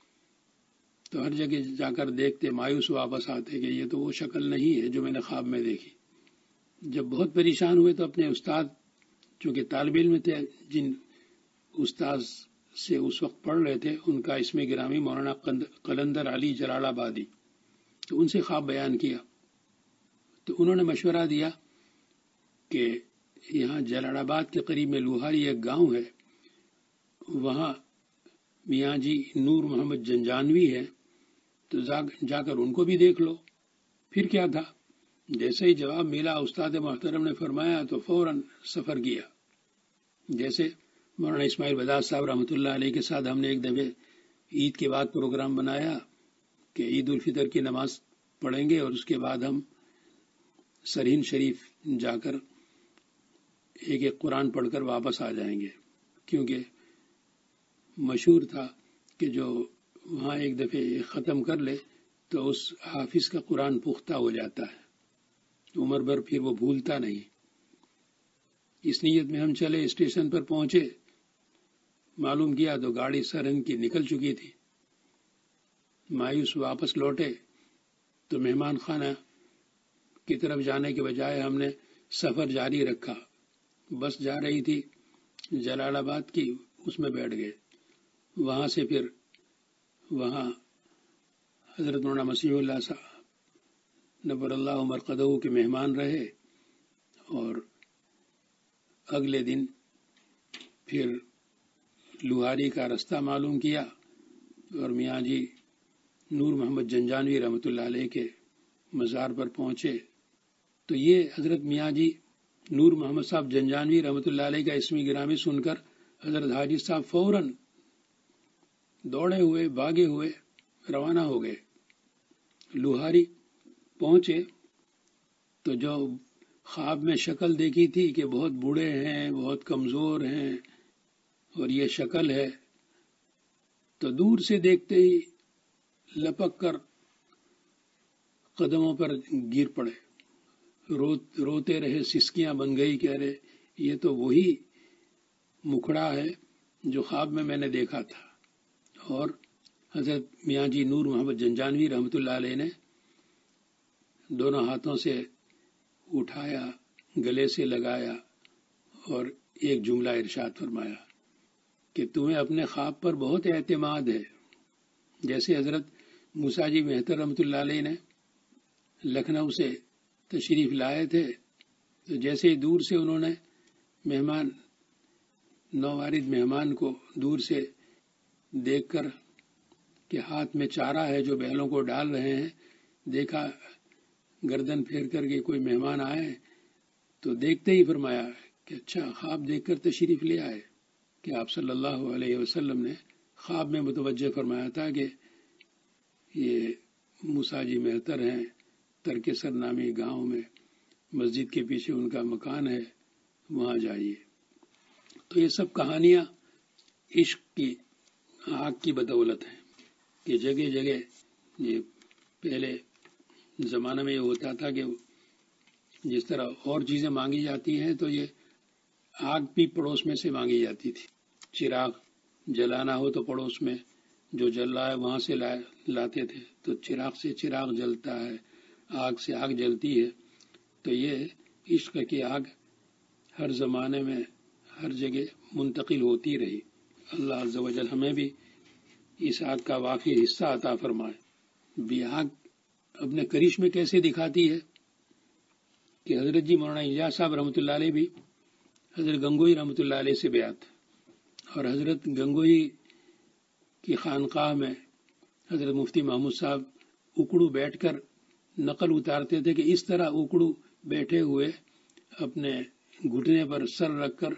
تو ہر جگہ جا کر دیکھتے، مایوس واپس آتے کہ یہ تو وہ شکل نہیں ہے جو میں نے خواب میں دیکھی۔ جب بہت پریشان ہوئے تو اپنے استاد، چونکہ طالب علم تھے، جن استاد سے اس وقت پڑھ رہے تھے، ان کا اسم گرامی مولانا قلندر علی جلال آبادی، تو ان سے خواب بیان کیا۔ تو انہوں نے مشورہ دیا کہ یہاں جلال آباد کے قریب میں لوہاری ایک گاؤں ہے، وہاں میاں جی نور محمد جنجانوی ہے، تو جا کر ان کو بھی دیکھ لو۔ پھر کیا تھا، جیسے ہی جواب ملا استاد محترم نے فرمایا تو فوراً سفر کیا۔ جیسے مولانا اسماعیل بداز صاحب رحمۃ اللہ علیہ کے ساتھ ہم نے ایک دفعہ عید کے بعد پروگرام بنایا کہ عید الفطر کی نماز پڑھیں گے اور اس کے بعد ہم سرہند شریف جا کر ایک ایک قرآن پڑھ کر واپس آ جائیں گے، کیونکہ مشہور تھا کہ جو وہاں ایک دفعہ ختم کر لے تو اس حافظ کا قرآن پختہ ہو جاتا ہے، عمر بھر پھر وہ بھولتا نہیں۔ اس نیت میں ہم چلے، اسٹیشن پر پہنچے، معلوم کیا تو گاڑی سرہند کی نکل چکی تھی۔ مایوس واپس لوٹے تو مہمان خانہ کی طرف جانے کے بجائے ہم نے سفر جاری رکھا۔ بس جا رہی تھی جلال آباد کی، اس میں بیٹھ گئے۔ وہاں سے پھر وہاں حضرت مولانا مسیح اللہ صاحب نبر اللہ مرقدہ کے مہمان رہے، اور اگلے دن پھر لوہاری کا رستہ معلوم کیا اور میاں جی نور محمد جنجانوی رحمۃ اللہ علیہ کے مزار پر پہنچے۔ تو یہ حضرت میاں جی نور محمد صاحب جنجانوی رحمۃ اللہ علیہ کا اسمی گرامی سن کر حضرت حاجی صاحب فوراً دوڑے ہوئے، بھاگے ہوئے روانہ ہو گئے۔ لوہاری پہنچے تو جو خواب میں شکل دیکھی تھی کہ بہت بوڑھے ہیں، بہت کمزور ہیں اور یہ شکل ہے، تو دور سے دیکھتے ہی لپک کر قدموں پر گر پڑے، رو روتے رہے، سسکیاں بن گئی، کہہ رہے یہ تو وہی مکھڑا ہے جو خواب میں میں نے دیکھا تھا۔ اور حضرت میاں جی نور محمد جنجانوی رحمۃ اللہ علیہ نے دونوں ہاتھوں سے اٹھایا، گلے سے لگایا اور ایک جملہ ارشاد فرمایا کہ تمہیں اپنے خواب پر بہت اعتماد ہے۔ جیسے حضرت موسیٰ جی مہتر رحمۃ اللہ علیہ نے لکھنؤ سے تشریف لائے تھے، تو جیسے ہی دور سے انہوں نے مہمان نوارد مہمان کو دور سے دیکھ کر کہ ہاتھ میں چارہ ہے جو بیلوں کو ڈال رہے ہیں، دیکھا گردن پھیر کر کے کوئی مہمان آئے تو دیکھتے ہی فرمایا کہ اچھا خواب دیکھ کر تشریف لے آئے، کہ آپ صلی اللہ علیہ وسلم نے خواب میں متوجہ فرمایا تھا کہ یہ موسیٰ جی مہتر ہیں، ترکسر نامی گاؤں میں مسجد کے پیچھے ان کا مکان ہے، وہاں جائیے۔ تو یہ سب کہانیاں عشق کی آگ کی بدولت ہیں کہ جگہ جگہ یہ پہلے زمانہ میں یہ ہوتا تھا کہ جس طرح اور چیزیں مانگی جاتی ہیں تو یہ آگ بھی پڑوس میں سے مانگی جاتی تھی۔ چراغ جلانا ہو تو پڑوس میں جو جل رہا ہے وہاں سے لاتے تھے، تو چراغ سے چراغ جلتا ہے، آگ سے آگ جلتی ہے۔ تو یہ عشق کی آگ ہر زمانے میں ہر جگہ منتقل ہوتی رہی۔ اللہ عز و جل ہمیں بھی اس آگ کا واقعی حصہ عطا فرمائے۔ بھی آگ اپنے کرشمے کیسے دکھاتی ہے کہ حضرت جی مولانا اجاز صاحب رحمۃ اللہ علیہ بھی حضرت گنگوئی رحمۃ اللہ علیہ سے بیعت، اور حضرت گنگوئی کی خانقاہ میں حضرت مفتی محمود صاحب اکڑو بیٹھ کر نقل اتارتے تھے کہ اس طرح اکڑو بیٹھے ہوئے اپنے گھٹنے پر سر رکھ کر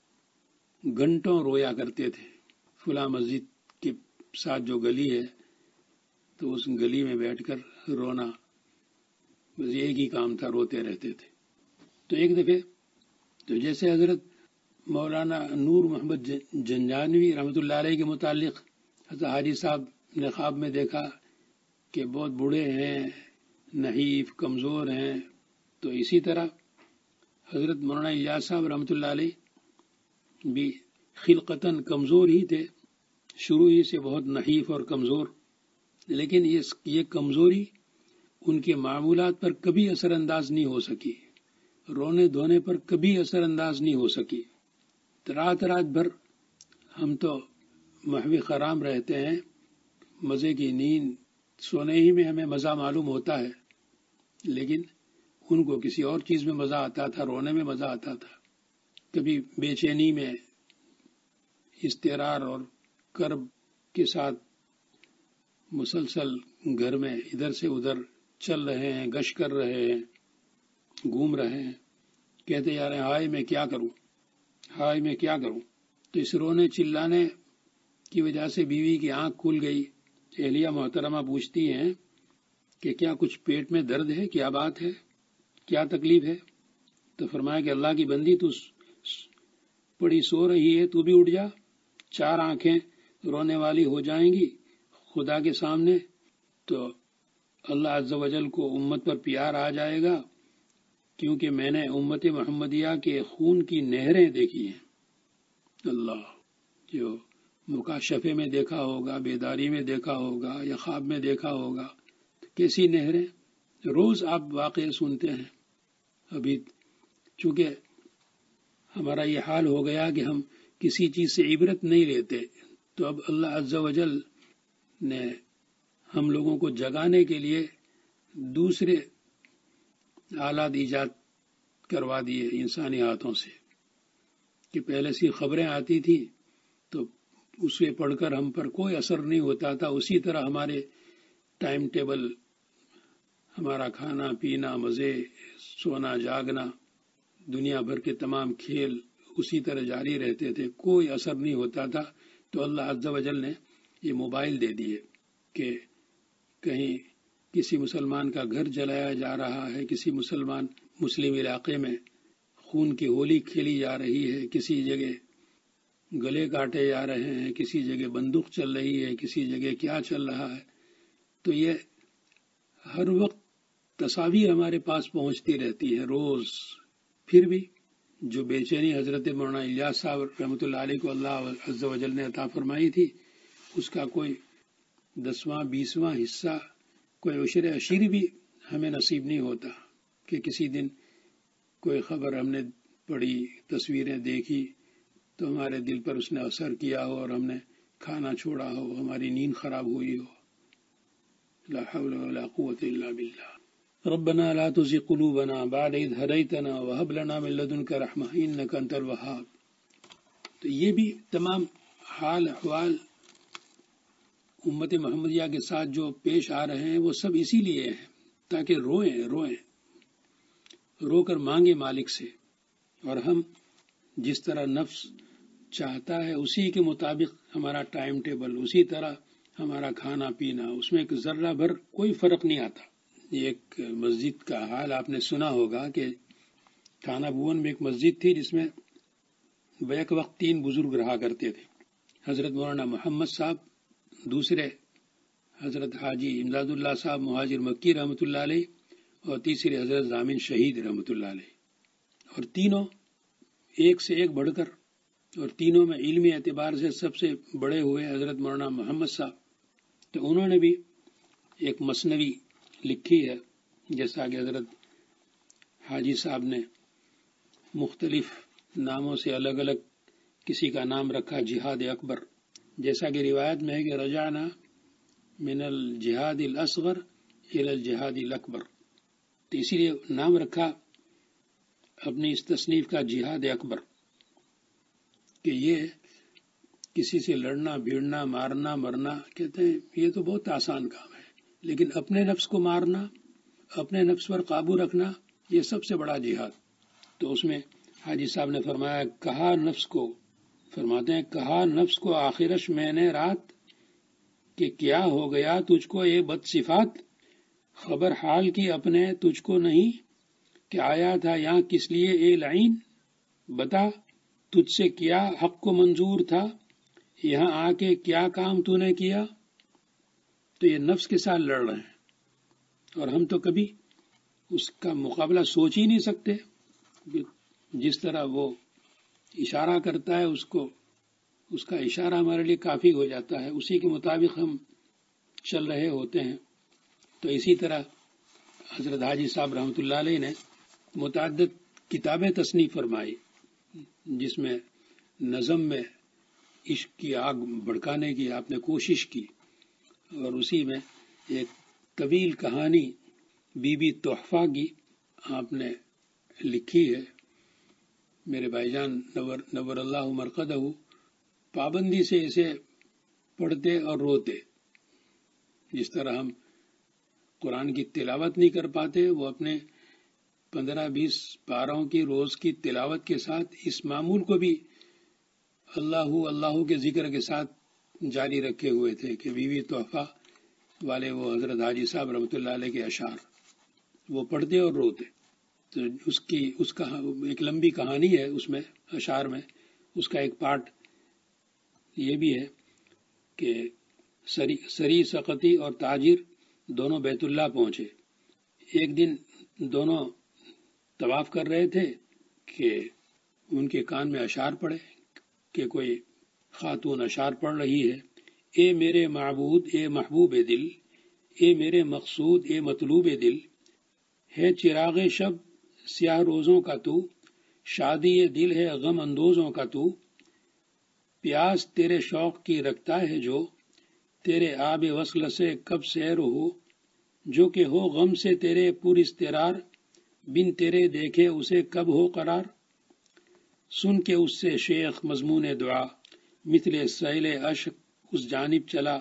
گھنٹوں رویا کرتے تھے۔ فلاں مسجد کے ساتھ جو گلی ہے تو اس گلی میں بیٹھ کر رونا، بس ایک ہی کام تھا، روتے رہتے تھے۔ تو ایک دفعہ تو جیسے حضرت مولانا نور محمد جنجانوی رحمۃ اللہ علیہ کے متعلق حضرت حاجی صاحب نے خواب میں دیکھا کہ بہت بوڑھے ہیں، نحیف، کمزور ہیں، تو اسی طرح حضرت مولانا اجاز صاحب رحمۃ اللہ علیہ بھی خلقتاً کمزور ہی تھے، شروع ہی سے بہت نحیف اور کمزور، لیکن یہ کمزوری ان کے معمولات پر کبھی اثر انداز نہیں ہو سکی، رونے دھونے پر کبھی اثر انداز نہیں ہو سکی۔ رات رات بھر ہم تو محو خرام رہتے ہیں، مزے کی نیند، سونے ہی میں ہمیں مزہ معلوم ہوتا ہے، لیکن ان کو کسی اور چیز میں مزہ آتا تھا، رونے میں مزہ آتا تھا۔ کبھی بے چینی میں، اضطرار اور کرب کے ساتھ مسلسل گھر میں ادھر سے ادھر چل رہے ہیں، گشت کر رہے ہیں، گھوم رہے ہیں، کہتے جا رہے ہیں ہائے میں کیا کروں، ہائے میں کیا کروں۔ تو اس رونے چلانے کی وجہ سے بیوی کی آنکھ کھل گئی۔ اہلیہ محترمہ پوچھتی ہیں کہ کیا کچھ پیٹ میں درد ہے، کیا بات ہے، کیا تکلیف ہے؟ تو فرمایا کہ اللہ کی بندی تو پڑی سو رہی ہے، تو بھی اٹھ جا، چار آنکھیں رونے والی ہو جائیں گی خدا کے سامنے، تو اللہ عز و جل کو امت پر پیار آ جائے گا، کیونکہ میں نے امت محمدیہ کے خون کی نہریں دیکھی ہیں۔ اللہ، جو مکاشفے میں دیکھا ہوگا، بیداری میں دیکھا ہوگا، یا خواب میں دیکھا ہوگا، کیسی نہریں روز آپ واقعے سنتے ہیں۔ ابھی چونکہ ہمارا یہ حال ہو گیا کہ ہم کسی چیز سے عبرت نہیں لیتے، تو اب اللہ عز و جل نے ہم لوگوں کو جگانے کے لیے دوسرے آلات ایجاد کروا دیے انسانی ہاتھوں سے، کہ پہلے سی خبریں آتی تھی تو اسے پڑھ کر ہم پر کوئی اثر نہیں ہوتا تھا، اسی طرح ہمارے ٹائم ٹیبل، ہمارا کھانا پینا، مزے، سونا جاگنا، دنیا بھر کے تمام کھیل اسی طرح جاری رہتے تھے، کوئی اثر نہیں ہوتا تھا۔ تو اللہ عز و جل نے یہ موبائل دے دیے کہ کہیں کسی مسلمان کا گھر جلایا جا رہا ہے، کسی مسلمان مسلم علاقے میں خون کی ہولی کھیلی جا رہی ہے، کسی جگہ گلے کاٹے جا رہے ہیں، کسی جگہ بندوق چل رہی ہے، کسی جگہ کیا چل رہا ہے، تو یہ ہر وقت تصاویر ہمارے پاس پہنچتی رہتی ہے روز۔ پھر بھی جو بے چینی حضرت مولانا الیاس صاحب رحمۃ اللہ علیہ کو اللہ عز و جل نے عطا فرمائی تھی، اس کا کوئی دسواں بیسواں حصہ، کوئی عشر عشیر بھی ہمیں نصیب نہیں ہوتا کہ کسی دن کوئی خبر ہم نے پڑھی، تصویریں دیکھی تو ہمارے دل پر اس نے اثر کیا ہو اور ہم نے کھانا چھوڑا ہو، ہماری نیند خراب ہوئی ہو۔ لا حول ولا قوة الا باللہ۔ ربنا لا تزغ قلوبنا بعد اذ هديتنا وهب لنا من لدنك رحمة انك انت الوهاب۔ تو یہ بھی تمام حال احوال امت محمدیہ کے ساتھ جو پیش آ رہے ہیں وہ سب اسی لیے ہیں تاکہ روئیں روئیں رو کر مانگے مالک سے، اور ہم جس طرح نفس چاہتا ہے اسی کے مطابق ہمارا ٹائم ٹیبل، اسی طرح ہمارا کھانا پینا، اس میں ایک ذرہ بھر کوئی فرق نہیں آتا۔ ایک مسجد کا حال آپ نے سنا ہوگا کہ تھانہ بھون میں ایک مسجد تھی جس میں بیک وقت تین بزرگ رہا کرتے تھے، حضرت مولانا محمد صاحب، دوسرے حضرت حاجی امداد اللہ صاحب مہاجر مکی رحمۃ اللہ علیہ، اور تیسرے حضرت ضامن شہید رحمۃ اللہ علیہ، اور تینوں ایک سے ایک بڑھ کر، اور تینوں میں علمی اعتبار سے سب سے بڑے ہوئے حضرت مولانا محمد صاحب۔ تو انہوں نے بھی ایک مثنوی لکھی ہے، جیسا کہ حضرت حاجی صاحب نے مختلف ناموں سے الگ الگ کسی کا نام رکھا جہاد اکبر، جیسا کہ روایت میں ہے کہ رجعنا من الجہاد الاصغر الى الجہاد الاکبر، تو اسی لیے نام رکھا اپنی اس تصنیف کا جہاد اکبر کہ یہ کسی سے لڑنا بھیڑنا مارنا مرنا کہتے ہیں یہ تو بہت آسان کام ہے، لیکن اپنے نفس کو مارنا، اپنے نفس پر قابو رکھنا، یہ سب سے بڑا جہاد۔ تو اس میں حاجی صاحب نے فرمایا، کہا نفس کو، فرماتے ہیں کہا نفس کو آخرش میں نے رات کہ کیا ہو گیا تجھ کو یہ بد صفات، خبر حال کی اپنے تجھ کو نہیں کہ آیا تھا یہاں کس لیے اے لعین، بتا تجھ سے کیا حق کو منظور تھا، یہاں آ کے کیا کام تو نے کیا۔ تو یہ نفس کے ساتھ لڑ رہے ہیں اور ہم تو کبھی اس کا مقابلہ سوچ ہی نہیں سکتے۔ جس طرح وہ اشارہ کرتا ہے اس کو، اس کا اشارہ ہمارے لیے کافی ہو جاتا ہے، اسی کے مطابق ہم چل رہے ہوتے ہیں۔ تو اسی طرح حضرت حاجی صاحب رحمۃ اللہ علیہ نے متعدد کتابیں تصنیف فرمائی، جس میں نظم میں عشق کی آگ بھڑکانے کی آپ نے کوشش کی، اور اسی میں ایک طویل کہانی بی بی تحفہ کی آپ نے لکھی ہے۔ میرے بھائی جان نور نور اللہ مرقدہ پابندی سے اسے پڑھتے اور روتے، جس طرح ہم قرآن کی تلاوت نہیں کر پاتے، وہ اپنے پندرہ بیس پاروں کی روز کی تلاوت کے ساتھ اس معمول کو بھی اللہ اللہ کے ذکر کے ساتھ جاری رکھے ہوئے تھے کہ بی بی تحفہ والے وہ حضرت حاجی صاحب رحمۃ اللہ علیہ کے اشعار وہ پڑھتے اور روتے۔ تو اس کی اس کا ایک لمبی کہانی ہے اس میں اشعار میں، اس کا ایک پارٹ یہ بھی ہے کہ سری سری سقطی اور تاجر دونوں بیت اللہ پہنچے۔ ایک دن دونوں طواف کر رہے تھے کہ ان کے کان میں اشعار پڑے کہ کوئی خاتون اشعار پڑھ رہی ہے، اے میرے معبود اے محبوب دل، اے میرے مقصود اے مطلوب دل، ہے چراغ شب سیاہ روزوں کا تو، شادی دل ہے غم اندوزوں کا تو، پیاس تیرے شوق کی رکھتا ہے جو، تیرے آب وصل سے کب سیر ہو، جو کہ ہو غم سے تیرے پر استرار، بن تیرے دیکھے اسے کب ہو قرار۔ سن کے اس سے شیخ مضمون دعا، مثل سیل اشک اس جانب چلا،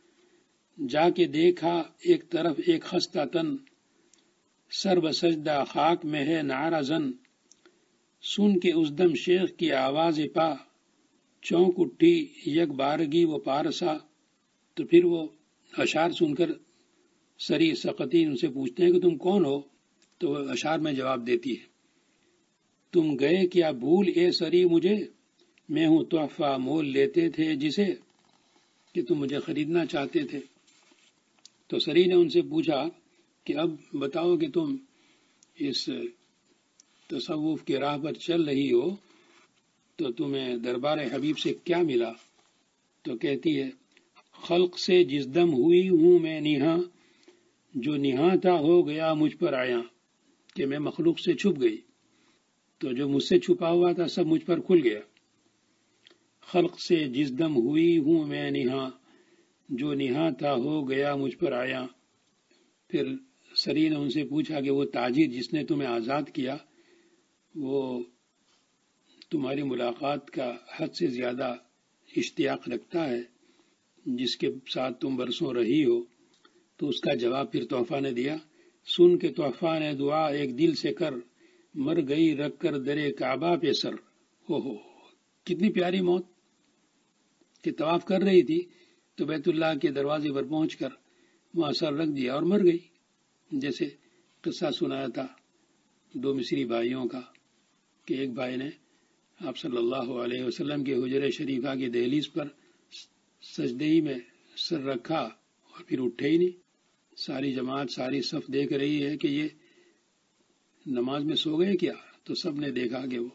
جا کے دیکھا ایک طرف ایک خستہ تن، سر بسجدہ خاک میں ہے نعرہ زن۔ سن کے اس دم شیخ کی آواز پا، چونک اٹھی یک بارگی وہ پارسا۔ تو پھر وہ اشعار سن کر سری سقطی ان سے پوچھتے ہیں کہ تم کون ہو؟ تو وہ اشعار میں جواب دیتی ہے، تم گئے کیا بھول اے سری مجھے، میں ہوں تحفہ مول لیتے تھے جسے، کہ تم مجھے خریدنا چاہتے تھے۔ تو سری نے ان سے پوچھا کہ اب بتاؤ کہ تم اس تصوف کی راہ پر چل رہی ہو تو تمہیں دربار حبیب سے کیا ملا؟ تو کہتی ہے، خلق سے جس دم ہوئی ہوں میں نہاں، جو نہاں تھا ہو گیا مجھ پر آیا، کہ میں مخلوق سے چھپ گئی تو جو مجھ سے چھپا ہوا تھا سب مجھ پر کھل گیا۔ خلق سے جس دم ہوئی ہوں میں نہاں، جو نہاں تھا ہو گیا مجھ پر آیا۔ پھر سری نے ان سے پوچھا کہ وہ تاجر جس نے تمہیں آزاد کیا، وہ تمہاری ملاقات کا حد سے زیادہ اشتیاق رکھتا ہے جس کے ساتھ تم برسوں رہی ہو؟ تو اس کا جواب پھر تحفہ نے دیا، سن کے تحفہ نے دعا ایک دل سے کر، مر گئی رکھ کر درے کعبہ پہ سر۔ ہو ہو کتنی پیاری موت کہ طواف کر رہی تھی تو بیت اللہ کے دروازے پر پہنچ کر وہاں سر رکھ دیا اور مر گئی۔ جیسے قصہ سنایا تھا دو مصری بھائیوں کا کہ ایک بھائی نے آپ صلی اللہ علیہ وسلم کے حجرہ شریفہ کی دہلیز پر سجدے میں سر رکھا اور پھر اٹھے ہی نہیں۔ ساری جماعت ساری صف دیکھ رہی ہے کہ یہ نماز میں سو گئے کیا؟ تو سب نے دیکھا کہ وہ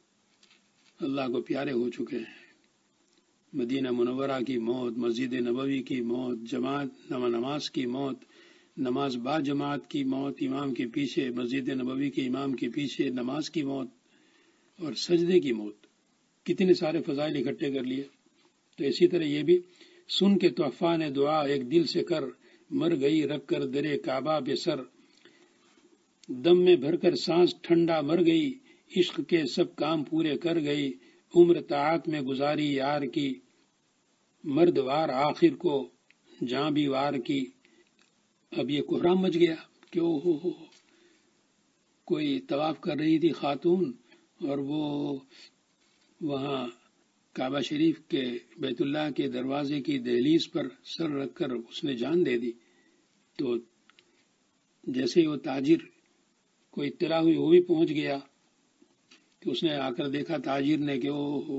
اللہ کو پیارے ہو چکے ہیں۔ مدینہ منورہ کی موت، مسجد نبوی کی موت، جماعت نماز کی موت، نماز با جماعت کی موت، امام کے پیچھے، مسجد نبوی کے امام کے پیچھے نماز کی موت اور سجدے کی موت، کتنے سارے فضائل اکٹھے کر لیے۔ تو اسی طرح یہ بھی، سن کے تحفہ نے دعا ایک دل سے کر، مر گئی رکھ کر درے کعبہ پہ سر، دم میں بھر کر سانس ٹھنڈا مر گئی، عشق کے سب کام پورے کر گئی، عمر طاعت میں گزاری یار کی، مرد وار آخر کو جاں بھی وار کی۔ اب یہ کوہرام مچ گیا کہ او ہو ہو کوئی طواف کر رہی تھی خاتون، اور وہ وہاں کعبہ شریف کے بیت اللہ کے دروازے کی دہلیز پر سر رکھ کر اس نے جان دے دی۔ تو جیسے وہ تاجر کو اطلاع ہوئی، وہ بھی پہنچ گیا کہ اس نے آ کر دیکھا تاجر نے کہ او ہو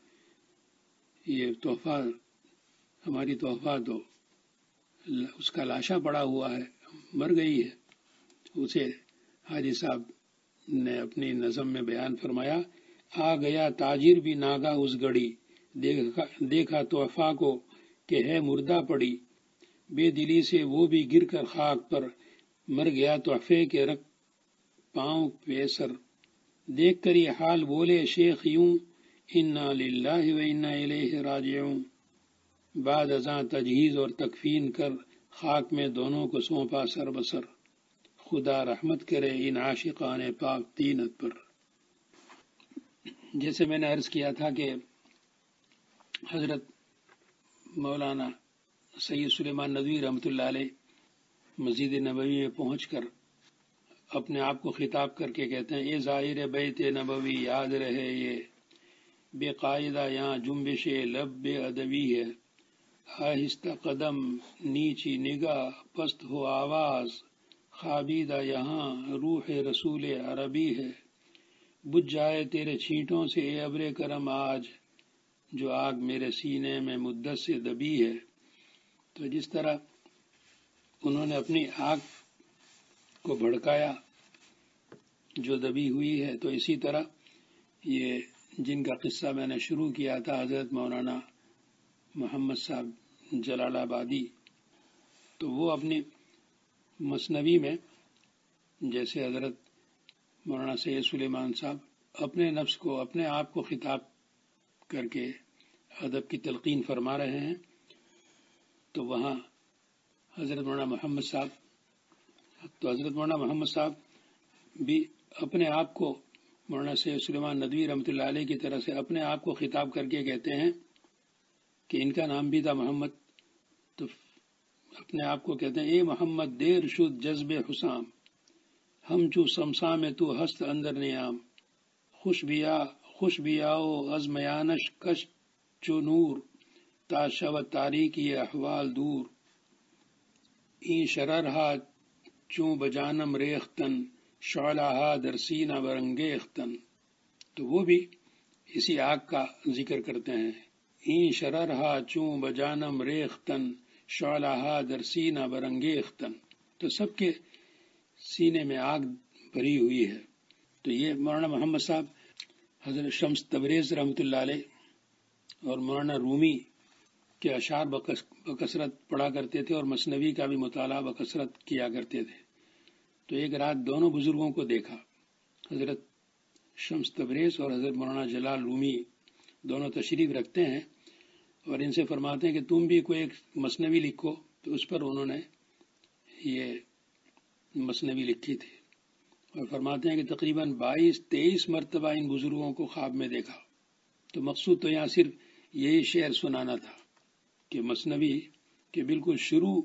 یہ تحفہ، ہماری تحفہ تو اس کا لاشا پڑا ہوا ہے، مر گئی ہے۔ اسے حاجی صاحب نے اپنی نظم میں بیان فرمایا، آ گیا تاجر بھی ناگا اس گھڑی، دیکھا, دیکھا تحفہ کو کہ ہے مردہ پڑی، بے دلی سے وہ بھی گر کر خاک پر، مر گیا تحفے کے رکھ پاؤں پہ سر۔ دیکھ کر یہ حال بولے شیخ یوں، انا للہ و انا الیہ راجعون۔ بعد ازاں تجہیز اور تکفین کر، خاک میں دونوں کو سونپا سر بسر، خدا رحمت کرے ان عاشقان پاک تینت پر۔ جیسے میں نے عرض کیا تھا کہ حضرت مولانا سید سلیمان ندوی رحمۃ اللہ علیہ مسجد نبوی میں پہنچ کر اپنے آپ کو خطاب کر کے کہتے ہیں، اے زائر بیت نبوی یاد رہے یہ بے قاعدہ یہاں جنبش لب بے ادبی ہے، آہستہ قدم نیچی نگاہ پست ہو آواز، خوابیدہ یہاں روح رسول عربی ہے، بجھ جائے تیرے چھینٹوں سے اے ابر کرم آج، جو آگ میرے سینے میں مدت سے دبی ہے۔ تو جس طرح انہوں نے اپنی آگ کو بھڑکایا جو دبی ہوئی ہے، تو اسی طرح یہ جن کا قصہ میں نے شروع کیا تھا حضرت مولانا محمد صاحب جلال آبادی، تو وہ اپنی مثنوی میں جیسے حضرت مولانا سید سلیمان صاحب اپنے نفس کو، اپنے آپ کو خطاب کر کے ادب کی تلقین فرما رہے ہیں، تو وہاں حضرت مولانا محمد صاحب تو حضرت مولانا محمد صاحب بھی اپنے آپ کو مولانا سید سلیمان ندوی رحمۃ اللہ علیہ کی طرح سے اپنے آپ کو خطاب کر کے کہتے ہیں کہ ان کا نام بھی تھا محمد، تو اپنے آپ کو کہتے ہیں، اے محمد دیر شد جذب حسام، ہم چو سمسا میں تو ہست اندر نیام، خوش بیا خوش بیاؤ از میانش کش چو نور، تا شو تاریکی احوال دور، این شررہا چوں بجانم ریختن، شعلہا در سینہ برنگیختن۔ تو وہ بھی اسی آگ کا ذکر کرتے ہیں، این شررہا چوں بجانم ریختن، شعلہا در سینہ برنگیختن۔ تو سب کے سینے میں آگ بھری ہوئی ہے۔ تو یہ مولانا محمد صاحب حضرت شمس تبریز رحمۃ اللہ علیہ اور مولانا رومی کے اشعار بکثرت پڑھا کرتے تھے، اور مثنوی کا بھی مطالعہ بکثرت کیا کرتے تھے۔ تو ایک رات دونوں بزرگوں کو دیکھا، حضرت شمس تبریز اور حضرت مولانا جلال رومی دونوں تشریف رکھتے ہیں، اور ان سے فرماتے ہیں کہ تم بھی کوئی ایک مثنوی لکھو۔ تو اس پر انہوں نے یہ مثنوی لکھی تھی، اور فرماتے ہیں کہ تقریباً بائیس تیئیس مرتبہ ان بزرگوں کو خواب میں دیکھا۔ تو مقصود تو یہاں صرف یہی شعر سنانا تھا کہ مثنوی کے بالکل شروع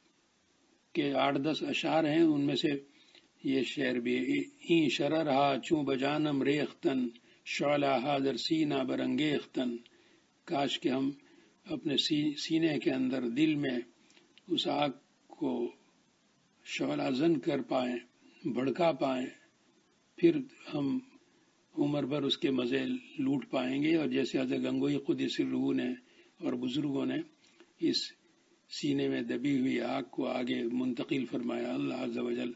کے آٹھ دس اشعار ہیں، ان میں سے یہ شعر بھی، این شررہا چوں بجانم ریختن، شعلہا در سینہ برنگیختن۔ کاش کہ ہم اپنے سینے کے اندر، دل میں اس آگ کو شعلہ زن کر پائیں، بھڑکا پائیں، پھر ہم عمر بھر اس کے مزے لوٹ پائیں گے۔ اور جیسے حضرت گنگوئی قدس سرہ نے اور بزرگوں نے اس سینے میں دبی ہوئی آگ کو آگے منتقل فرمایا، اللہ عز و جل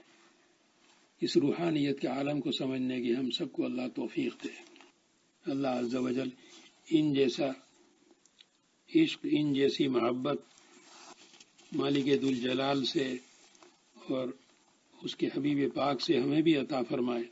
اس روحانیت کے عالم کو سمجھنے کی ہم سب کو اللہ توفیق دے۔ اللہ عز و جل ان جیسا عشق، ان جیسی محبت مالک ذوالجلال سے اور اس کے حبیب پاک سے ہمیں بھی عطا فرمائے۔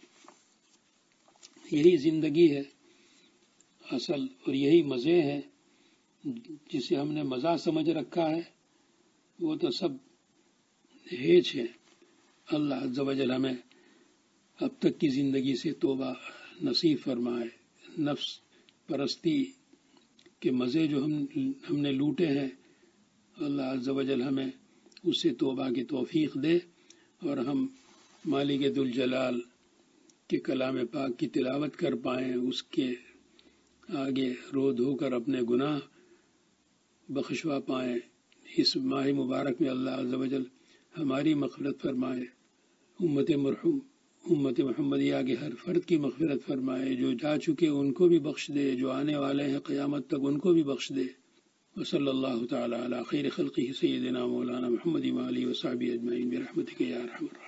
یہی زندگی ہے اصل، اور یہی مزے ہیں جسے ہم نے مزہ سمجھ رکھا ہے، وہ تو سب ہیچ ہے۔ اللہ عز و جل ہمیں اب تک کی زندگی سے توبہ نصیب فرمائے. نفس پرستی کے مزے جو ہم ہم نے لوٹے ہیں، اللہ عز و جل ہمیں اس سے توبہ کی توفیق دے، اور ہم مالک ذوالجلال کے کلام پاک کی تلاوت کر پائیں، اس کے آگے رو دھو کر اپنے گناہ بخشوا پائیں. اس ماہ مبارک میں اللہ عز و جل ہماری مغفرت فرمائے، امت مرحوم امت محمدیہ کے ہر فرد کی مغفرت فرمائے، جو جا چکے ان کو بھی بخش دے، جو آنے والے ہیں قیامت تک ان کو بھی بخش دے. وصلی اللہ تعالی علی خیر خلقہ سیدنا مولانا محمد وآلہ وصحبہ اجمعین برحمتک یا ارحم الراحمین.